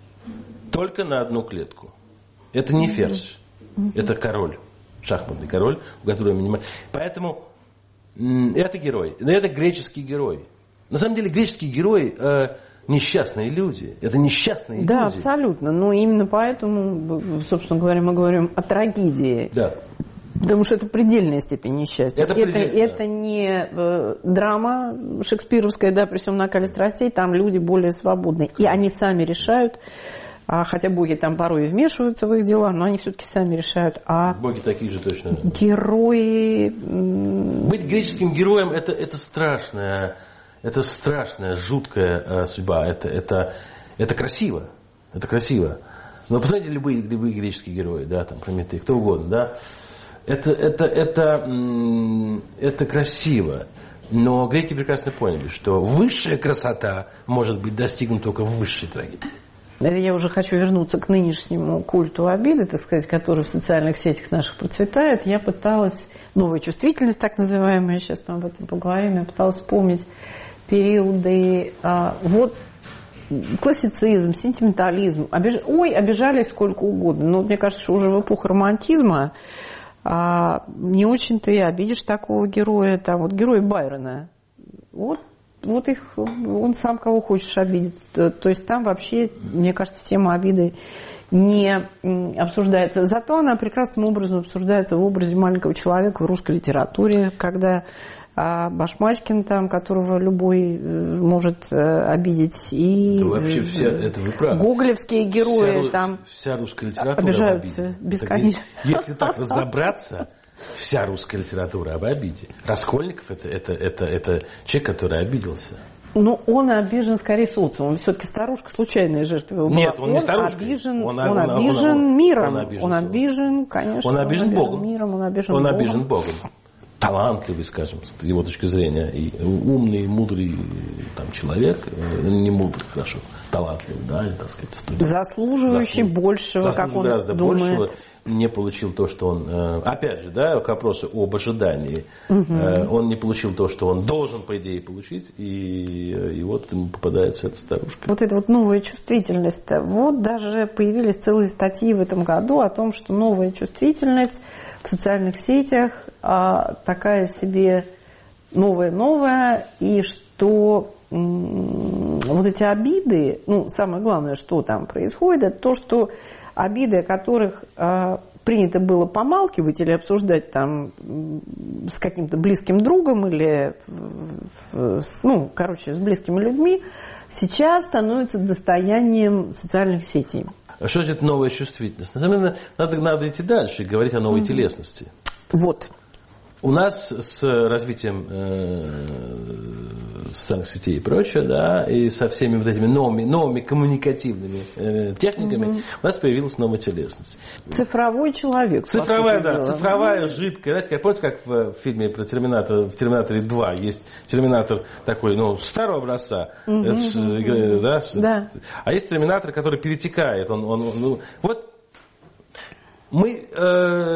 C: Только на одну клетку. Это не ферзь. Mm-hmm. Это король. Шахматный король, у которого минимальная. Поэтому это герой. Это греческий герой. На самом деле греческие герои э, несчастные люди. Это несчастные
B: да,
C: люди.
B: Да, абсолютно. Но именно поэтому, собственно говоря, мы говорим о трагедии.
C: Да.
B: Потому что это предельная степень несчастья. Это, это, это не э, драма шекспировская, да, при всем накале страстей, там люди более свободны. И они сами решают, а, хотя боги там порой и вмешиваются в их дела, но они все-таки сами решают. А
C: боги такие же точно.
B: Герои...
C: Быть греческим героем это, это страшная, это страшная, жуткая э, судьба. Это, это, это красиво. Это красиво. Но посмотрите, любые, любые греческие герои, да, там, Прометей, кто угодно, да. Это, это, это, это красиво, но греки прекрасно поняли, что высшая красота может быть достигнута только в высшей трагедии.
B: Я уже хочу вернуться к нынешнему культу обиды, так сказать, который в социальных сетях наших процветает. Я пыталась, новая чувствительность так называемая, сейчас мы об этом поговорим, я пыталась вспомнить периоды, а, вот, классицизм, сентиментализм, обиж... ой, обижались сколько угодно, но мне кажется, что уже в эпоху романтизма А не очень-то и обидишь такого героя. Там вот герой Байрона. Вот, вот их, он сам кого хочешь обидеть. То есть там вообще, мне кажется, тема обиды не обсуждается. Зато она прекрасным образом обсуждается в образе маленького человека в русской литературе, когда а Башмачкин, там, которого любой может обидеть, и
C: да, вообще вся, это вы правы.
B: Гоголевские герои
C: вся,
B: там
C: вся русская литература
B: обижаются бесконечно.
C: Если так разобраться, вся русская литература об обиде. Раскольников это, это, это, это человек, который обиделся.
B: Ну, он обижен скорее социумом. Все-таки старушка случайная жертва его была.
C: Нет, он, он не старушка.
B: Обижен,
C: он,
B: он,
C: он
B: обижен
C: он,
B: миром.
C: Он обижен,
B: он обижен, конечно.
C: Он обижен, он обижен Богом.
B: Миром, он обижен
C: он
B: Богом.
C: обижен Богом. Талантливый, скажем, с его точки зрения, и умный, мудрый там, человек, не мудрый, хорошо, талантливый, да, или, так сказать, студент.
B: Заслуживающий Заслуж... большего, как он
C: гораздо
B: думает.
C: Большего, не получил то, что он, опять же, да, к вопросу об ожидании, угу. Он не получил то, что он должен, по идее, получить, и, и вот ему попадается эта старушка.
B: Вот эта вот новая чувствительность, вот даже появились целые статьи в этом году о том, что новая чувствительность в социальных сетях а, такая себе новая-новая, и что м- вот эти обиды, ну, самое главное, что там происходит, то, что обиды, о которых а, принято было помалкивать или обсуждать там с каким-то близким другом или, ну, короче, с близкими людьми, сейчас становятся достоянием социальных сетей.
C: А что значит новая чувствительность? На самом деле, надо, надо идти дальше и говорить о новой mm-hmm. телесности.
B: Вот.
C: У нас с развитием э, социальных сетей и прочее, да, и со всеми вот этими новыми, новыми коммуникативными э, техниками mm-hmm. у нас появилась новая телесность.
B: Цифровой человек.
C: Цифровая, да, дела. цифровая, mm-hmm. жидкая. Знаете, помните, как в фильме про Терминатор, в Терминаторе два есть Терминатор такой, ну, старого образца, mm-hmm. с, да, с,
B: да.
C: а есть Терминатор, который перетекает. Он, он, ну, вот мы э,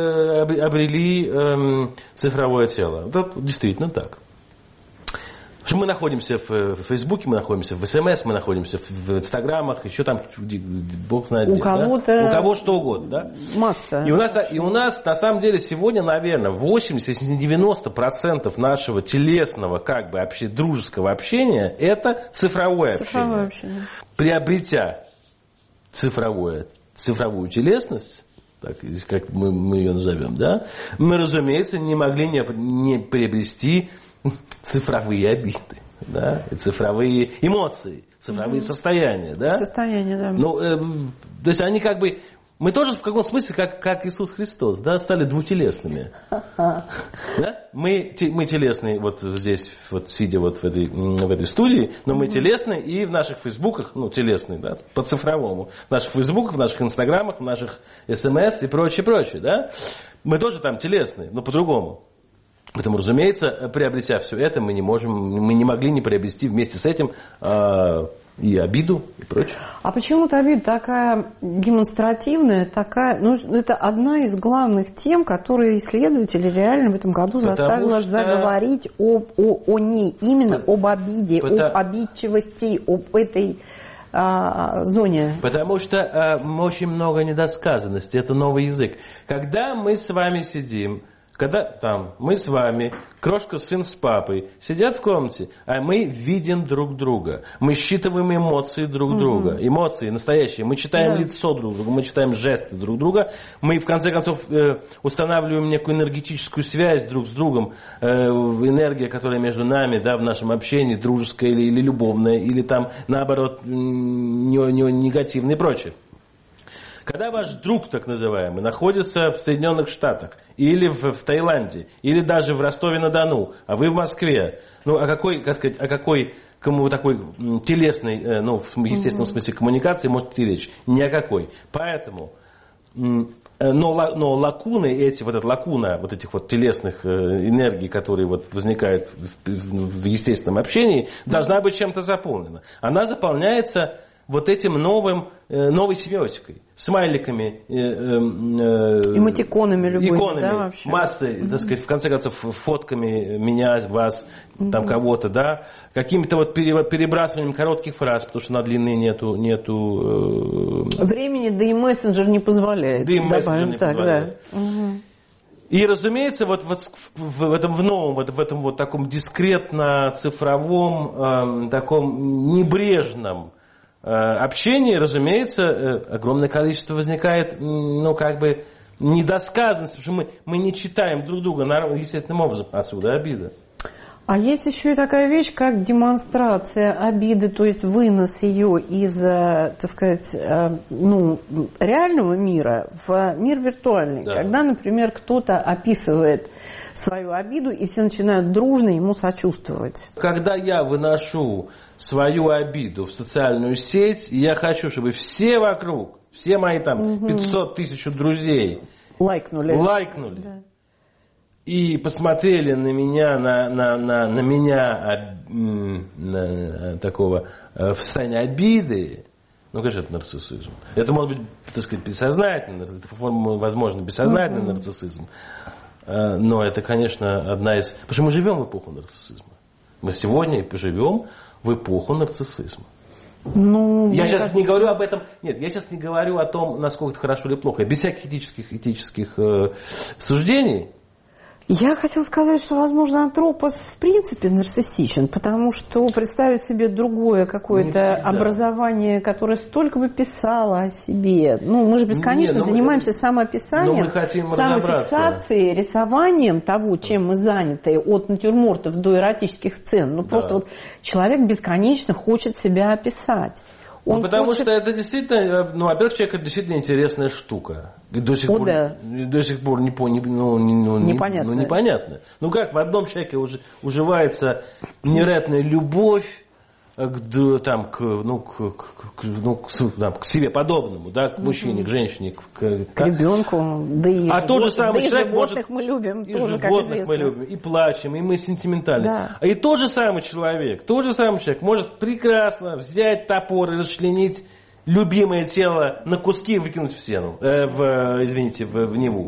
C: обрели э, цифровое тело. Это действительно так. что мы находимся в Фейсбуке, мы находимся в СМС, мы находимся в Инстаграмах, еще там, бог знает
B: у
C: где.
B: Кого-то...
C: Да? У кого что угодно. Да?
B: Масса.
C: И у, нас, и у нас, на самом деле, сегодня, наверное, восемьдесят, если не девяносто процентов нашего телесного, как бы, вообще, дружеского общения, это цифровое,
B: цифровое
C: общение.
B: общение.
C: Приобретя цифровое, цифровую телесность, так, как мы, мы ее назовем, да, мы, разумеется, не могли не, не приобрести цифровые обиды, да, цифровые эмоции, цифровые mm-hmm. состояния, да.
B: Состояние, да.
C: Ну, э, то есть они как бы, мы тоже в каком смысле, как, как Иисус Христос, да, стали двутелесными. Да? Мы, мы телесные вот здесь, вот сидя вот в этой, в этой студии, но мы телесные и в наших фейсбуках, ну, телесные, да, по цифровому, в наших фейсбуках, в наших инстаграмах, в наших смс и прочее, прочее, да. Мы тоже там телесные, но по-другому. Поэтому, разумеется, приобретя все это, мы не можем, мы не могли не приобрести вместе с этим э, и обиду, и прочее.
B: А почему-то обида такая демонстративная, такая, ну, это одна из главных тем, которые исследователи реально в этом году Потому заставила что... заговорить об, о, о ней, именно По... об обиде, Потому... об обидчивости, об этой а, зоне.
C: Потому что а, очень много недосказанности, это новый язык. Когда мы с вами сидим, когда там мы с вами, крошка, сын с папой, сидят в комнате, а мы видим друг друга. Мы считываем эмоции друг друга. Угу. Эмоции настоящие. Мы читаем да. лицо друг друга, мы читаем жесты друг друга. Мы, в конце концов, э, устанавливаем некую энергетическую связь друг с другом. Э, энергия, которая между нами, да, в нашем общении, дружеская или, или любовная, или там, наоборот, не, не, негативная и прочее. Когда ваш друг, так называемый, находится в Соединенных Штатах, или в, в Таиланде, или даже в Ростове-на-Дону, а вы в Москве, ну, о какой, как сказать, о какой кому такой телесной, ну, в естественном смысле коммуникации может идти речь? Ни о какой. Поэтому, но, но лакуны эти, вот эта лакуна вот этих вот телесных энергий, которые вот возникают в, в естественном общении, должна быть чем-то заполнена. Она заполняется вот этим новым, новой семиотикой, смайликами, э, э,
B: эмотиконами любыми,
C: иконами,
B: да, вообще? Массой,
C: mm-hmm. так сказать, в конце концов, фотками меня, вас, mm-hmm. там кого-то, да, какими-то вот перебрасыванием коротких фраз, потому что на длинные нету... нету
B: э... Времени, да и мессенджер не позволяет.
C: Да и мессенджер не
B: так,
C: позволяет.
B: Да. Mm-hmm.
C: И, разумеется, вот, вот в, в этом в новом, вот, в этом вот таком дискретно-цифровом, э, таком небрежном общение, разумеется, огромное количество возникает, ну, как бы, недосказанности, потому что мы, мы не читаем друг друга естественным образом. Отсюда обида.
B: А есть еще и такая вещь, как демонстрация обиды, то есть вынос ее из, так сказать, ну, реального мира в мир виртуальный. Да. Когда, например, кто-то описывает свою обиду, и все начинают дружно ему сочувствовать.
C: Когда я выношу свою обиду в социальную сеть, и я хочу, чтобы все вокруг, все мои там пятьсот тысяч друзей
B: лайкнули,
C: лайкнули
B: да.
C: и посмотрели на меня, на, на, на, на меня на, такого в состоянии обиды, ну, конечно, это нарциссизм. Это может быть, так сказать, бессознательно, это форма, возможно, бессознательный mm-hmm. нарциссизм. Но это, конечно, одна из... Потому что мы живем в эпоху нарциссизма. Мы сегодня живем в эпоху нарциссизма.
B: Ну,
C: я сейчас
B: как...
C: не говорю об этом... Нет, я сейчас не говорю о том, насколько это хорошо или плохо. Без всяких этических, этических э, суждений.
B: Я хотела сказать, что, возможно, Антропос в принципе нарциссичен, потому что представить себе другое какое-то образование, которое столько бы писало о себе. Ну, мы же бесконечно Не, занимаемся мы, самоописанием, самофиксацией, рисованием того, чем мы заняты, от натюрмортов до эротических сцен. Ну, да. Просто вот человек бесконечно хочет себя описать.
C: Ну, потому хочет... что это действительно, ну, во-первых, человек это действительно интересная штука. И до сих
B: О,
C: пор,
B: да.
C: до сих пор не, не, ну, ну,
B: непонятно.
C: Ну, непонятно. Ну как в одном человеке уже уживается невероятная любовь к, там, к, ну, к, к, ну, к, там, к себе подобному, да, к мужчине, к женщине, к,
B: к ребенку, да и,
C: а тот же самый
B: да и
C: человек
B: животных
C: может,
B: мы любим,
C: и
B: тоже,
C: животных
B: как известно.
C: мы любим, и плачем, и мы сентиментальны.
B: Да.
C: И тот же самый человек, тот же самый человек может прекрасно взять топор и расчленить любимое тело на куски и выкинуть в стену, э, в, извините, в, в Неву.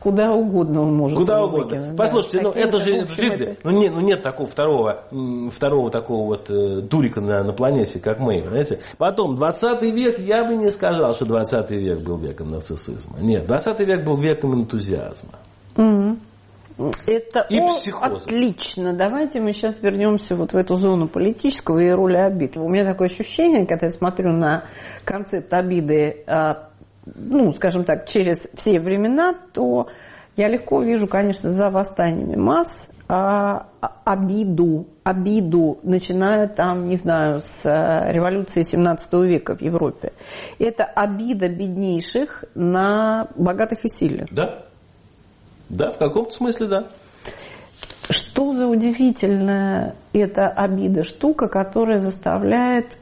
B: Куда угодно он может
C: Куда
B: его
C: угодно.
B: выкинуть.
C: Послушайте,
B: да.
C: ну
B: Такие,
C: это же,
B: в общем,
C: это...
B: это...
C: Ну, нет, ну нет такого второго, второго такого вот э, дурика на, на планете, как мы, знаете. Потом, двадцатый век, я бы не сказал, что двадцатый век был веком нацизма. Нет, двадцатый век был веком энтузиазма.
B: Угу. Это
C: и
B: о,
C: психоза.
B: Отлично. Давайте мы сейчас вернемся вот в эту зону политического и роли обид. У меня такое ощущение, когда я смотрю на концепт обиды, ну, скажем так, через все времена, то я легко вижу, конечно, за восстаниями масс а, обиду, обиду, начиная там, не знаю, с революции семнадцатого века в Европе. Это обида беднейших на богатых и сильных.
C: Да. Да, в каком-то смысле, да.
B: Что за удивительная эта обида, штука, которая заставляет,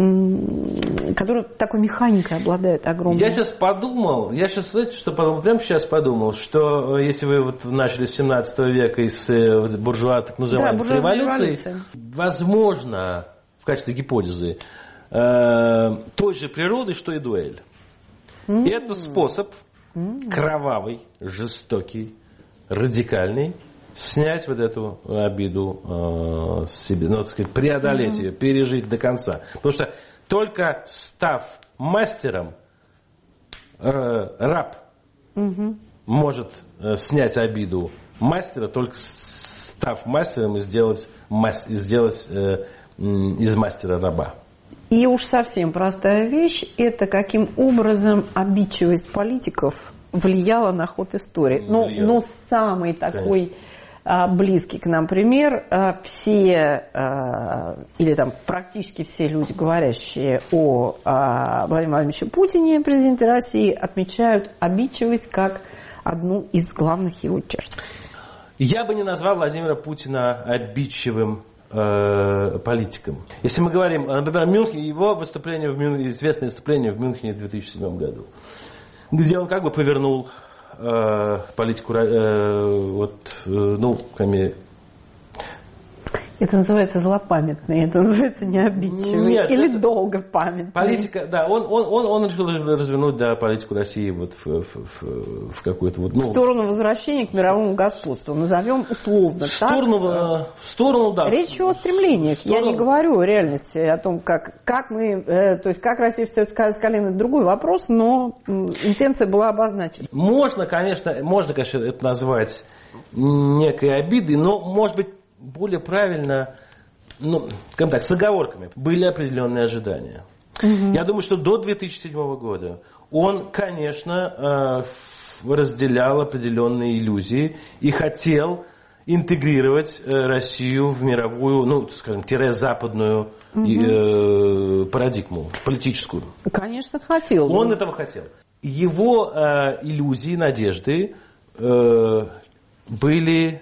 B: которая такой механикой обладает огромной.
C: Я сейчас подумал, я сейчас, знаете, что подумал, прямо сейчас подумал, что если вы вот начали с семнадцатого века и с буржуазной, так называемой, да, революции, возможно, в качестве гипотезы, э, той же природы, что и дуэль. Mm. И это способ mm. кровавый, жестокий, радикальный, снять вот эту обиду э, себе, ну, так сказать, преодолеть mm-hmm. ее, пережить до конца. Потому что только став мастером, э, раб mm-hmm. может э, снять обиду мастера, только став мастером и сделать, мас- и сделать э, из мастера раба.
B: И уж совсем простая вещь, это каким образом обидчивость политиков влияла на ход истории. Но, но самый такой а, близкий к нам пример, а, все, а, или там практически все люди, говорящие о а, Владимире Владимировиче Путине, президенте России, отмечают обидчивость как одну из главных его черт.
C: Я бы не назвал Владимира Путина обидчивым э, политиком. Если мы говорим, например, Мюнхен, его выступление в Мюнхене, известное выступление в Мюнхене в две тысячи седьмом году, где он как бы повернул э, политику, э, вот, э, ну, кроме...
B: Это называется злопамятный, это называется необидчивый. Нет, или это... долгопамятный.
C: Политика, да, он, он, он, он решил развернуть, да, политику России вот в, в, в, в какую-то вот... Ну,
B: в сторону возвращения к мировому господству, назовем условно.
C: В сторону,
B: так?
C: в сторону, да.
B: Речь о стремлениях. Сторону... Я не говорю о реальности, о том, как, как мы, э, то есть как Россия встает с колен, это другой вопрос, но интенция была обозначена.
C: Можно, конечно, можно, конечно, это назвать некой обидой, но, может быть, более правильно, ну, скажем так, с оговорками, были определенные ожидания. Угу. Я думаю, что до две тысячи седьмого года он, конечно, разделял определенные иллюзии и хотел интегрировать Россию в мировую, ну, скажем, тире-западную угу. парадигму политическую.
B: Конечно, хотел.
C: Он да. этого хотел. Его иллюзии, надежды были...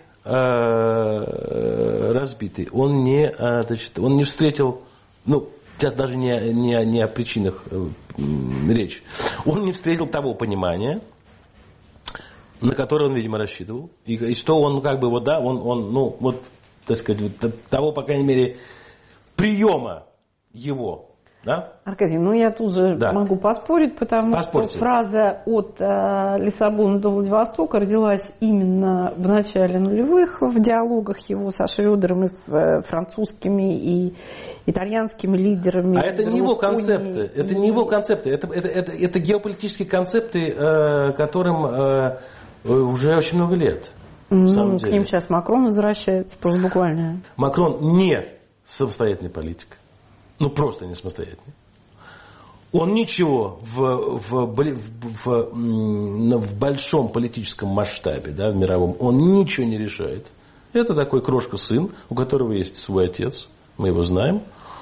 C: разбитый. Он не, значит, он не встретил, ну, сейчас даже не, не, не о причинах речь. Он не встретил того понимания, на которое он, видимо, рассчитывал. И, и что он, как бы, вот, да, он, он, ну, вот, так сказать, того, по крайней мере, приема его. Да?
B: Аркадий, ну я тут же да. могу поспорить, потому Поспорьте. что фраза от э, Лиссабона до Владивостока родилась именно в начале нулевых в диалогах его со Шрёдером и э, французскими и итальянскими лидерами.
C: А это не его концепты, и... это не его концепты, это, это, это, это геополитические концепты, э, которым э, уже очень много лет.
B: Ну, к ним сейчас Макрон возвращается, просто буквально.
C: Макрон не самостоятельный политик. Ну, просто не самостоятельный. Он ничего в, в, в, в, в большом политическом масштабе, да, в мировом, он ничего не решает. Это такой крошка-сын, у которого есть свой отец, мы его знаем.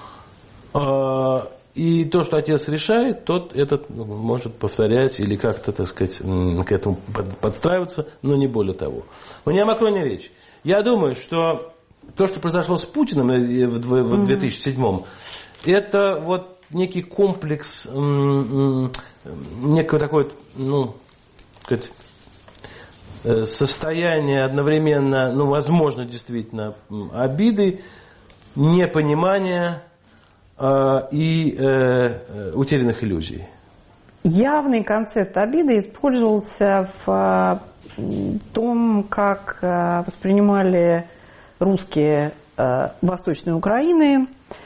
C: И то, что отец решает, тот этот может повторять или как-то, так сказать, к этому подстраиваться, но не более того. Но не о Макроне речь. Я думаю, что то, что произошло с Путиным в две тысячи седьмом, это вот некий комплекс, некое такое, ну, сказать, состояние одновременно, ну, возможно, действительно, обиды, непонимания э, и э, утерянных иллюзий.
B: Явный концепт обиды использовался в том, как воспринимали русские Восточной Украины,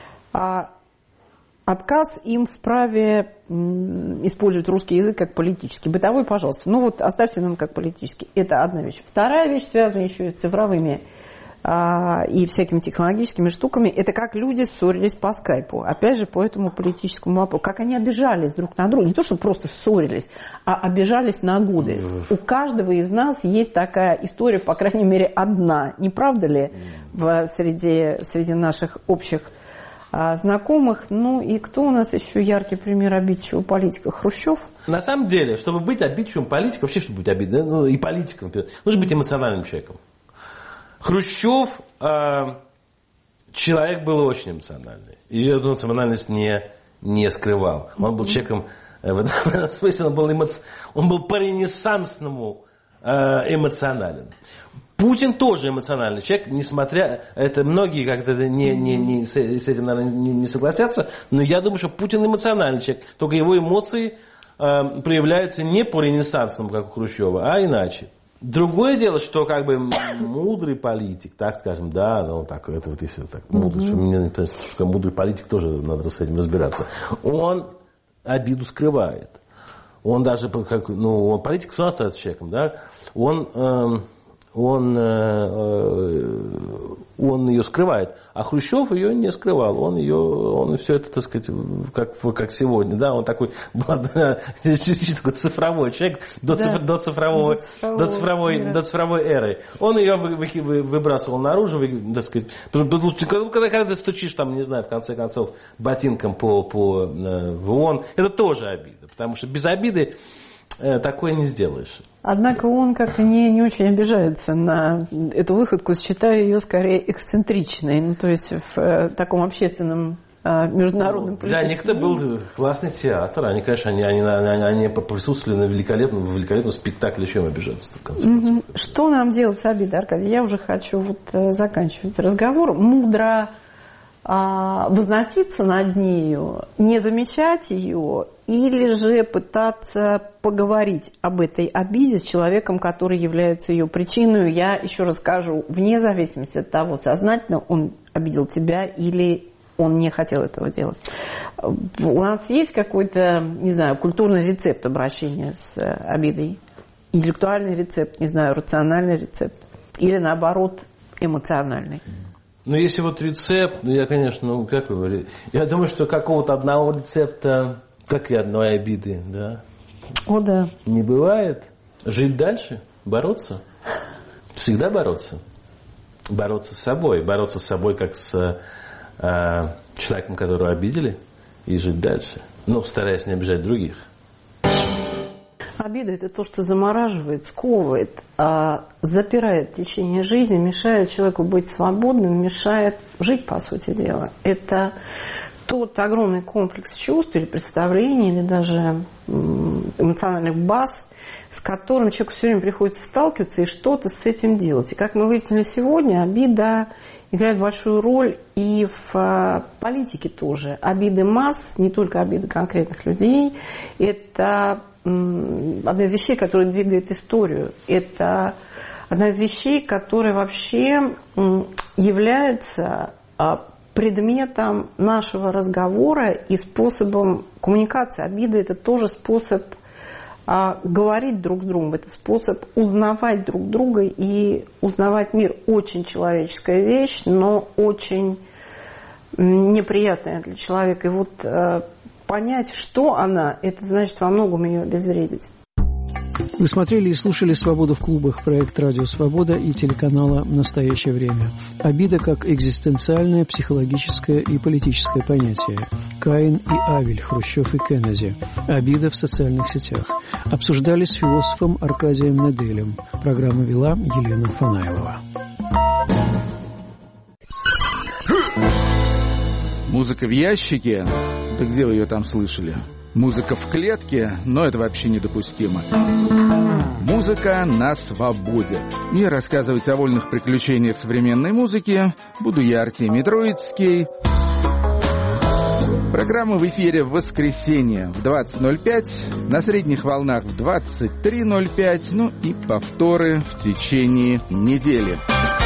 B: отказ им в праве использовать русский язык как политический. Бытовой, пожалуйста. Ну вот оставьте нам как политический. Это одна вещь. Вторая вещь, связанная еще и с цифровыми а, и всякими технологическими штуками, это как люди ссорились по скайпу. Опять же, по этому политическому вопросу. Как они обижались друг на друга. Не то, что просто ссорились, а обижались на годы. У каждого из нас есть такая история, по крайней мере, одна. Не правда ли? В, среди, среди наших общих знакомых. Ну и кто у нас еще яркий пример обидчивого политика? Хрущев?
C: На самом деле, чтобы быть обидчивым политиком, вообще, чтобы быть обидным, ну и политиком, нужно быть эмоциональным человеком. Хрущев, э, человек был очень эмоциональный. И эту эмоциональность не, не скрывал. Он был человеком, э, в этом смысле, он был, эмоци... он был по-ренессансному э, эмоционален. Путин тоже эмоциональный человек, несмотря, это многие как-то не, не, не, с этим, наверное, не, не согласятся, но я думаю, что Путин эмоциональный человек, только его эмоции э, проявляются не по-ренессансному, как у Хрущева, а иначе. Другое дело, что как бы мудрый политик, так скажем, да, ну так, это вот и все так, мудрый, что мне, что мудрый политик тоже надо с этим разбираться, он обиду скрывает. Он даже, как, ну, он политик, все остается человеком, да, он... Э, Он, он ее скрывает, а Хрущев ее не скрывал, он ее, он все это, так сказать, как, как сегодня, да, он такой, такой цифровой человек до, да. цифр, до, цифрового, до, цифровой, до цифровой эры. Он ее выбрасывал наружу, так сказать, когда, когда ты стучишь там, не знаю, в конце концов, ботинком по, по в ООН, это тоже обида, потому что без обиды такое не сделаешь.
B: Однако он как-то не, не очень обижается на эту выходку, считая ее скорее эксцентричной, ну, то есть в э, таком общественном э, международном
C: политическом... Для них это был классный театр, они, конечно, они, они, они, они присутствовали на великолепном, в великолепном спектакле, чем обижаться в конце концов.
B: Mm-hmm. Что нам делать с обидой, Аркадий? Я уже хочу вот, э, заканчивать разговор. Мудро возноситься над нею, не замечать ее, или же пытаться поговорить об этой обиде с человеком, который является ее причиной. Я еще раз скажу, вне зависимости от того, сознательно он обидел тебя или он не хотел этого делать. У нас есть какой-то, не знаю, культурный рецепт обращения с обидой? Интеллектуальный рецепт, не знаю, рациональный рецепт? Или наоборот, эмоциональный?
C: Ну, если вот рецепт, ну, я, конечно, ну, как вы говорите, я думаю, что какого-то одного рецепта, как и одной обиды, да,
B: О, да.
C: не бывает. Жить дальше, бороться, всегда бороться. Бороться с собой, бороться с собой, как с э, человеком, которого обидели, и жить дальше, но стараясь не обижать других.
B: Обида – это то, что замораживает, сковывает, запирает в течение жизни, мешает человеку быть свободным, мешает жить, по сути дела. Это тот огромный комплекс чувств или представлений, или даже эмоциональных баз, с которым человеку все время приходится сталкиваться и что-то с этим делать. И как мы выяснили сегодня, обида играет большую роль и в политике тоже. Обиды масс, не только обиды конкретных людей, это одна из вещей, которая двигает историю. Это одна из вещей, которая вообще является предметом нашего разговора и способом коммуникации. Обида – это тоже способ говорить друг с другом, это способ узнавать друг друга и узнавать мир. Очень человеческая вещь, но очень неприятная для человека. И вот понять, что она, это значит во многом ее обезвредить.
A: Вы смотрели и слушали «Свобода в клубах», проект «Радио Свобода» и телеканала «Настоящее время». Обида как экзистенциальное, психологическое и политическое понятие. Каин и Авель, Хрущев и Кеннеди. Обида в социальных сетях. Обсуждали с философом Аркадием Неделем. Программу вела Елена Фанаилова.
D: Музыка в ящике? Да где вы ее там слышали? Музыка в клетке? Но это вообще недопустимо. Музыка на свободе. И рассказывать о вольных приключениях современной музыки буду я, Артемий Троицкий. Программа в эфире в воскресенье в двадцать ноль пять, на средних волнах в двадцать три ноль пять, ну и повторы в течение недели.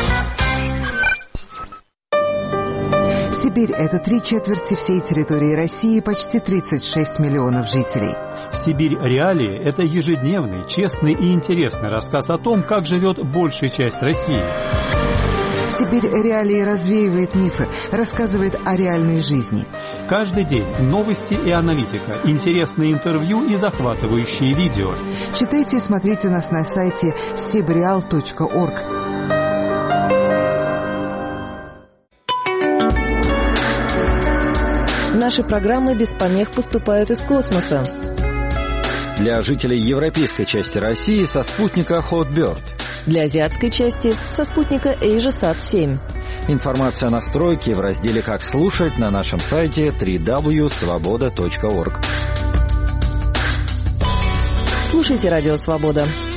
E: Сибирь – это три четверти всей территории России, почти тридцать шесть миллионов жителей.
F: Сибирь реалии – это ежедневный, честный и интересный рассказ о том, как живет большая часть России.
E: Сибирь реалии развеивает мифы, рассказывает о реальной жизни.
F: Каждый день новости и аналитика, интересные интервью и захватывающие видео.
E: Читайте и смотрите нас на сайте сибреал точка орг.
G: Наши программы без помех поступают из космоса.
H: Для жителей европейской части России со спутника Hotbird.
G: Для азиатской части со спутника AsiaSat семь.
H: Информация о настройке в разделе «Как слушать» на нашем сайте дабл-ю дабл ю дабл ю точка свобода точка орг.
G: Слушайте Радио Свобода.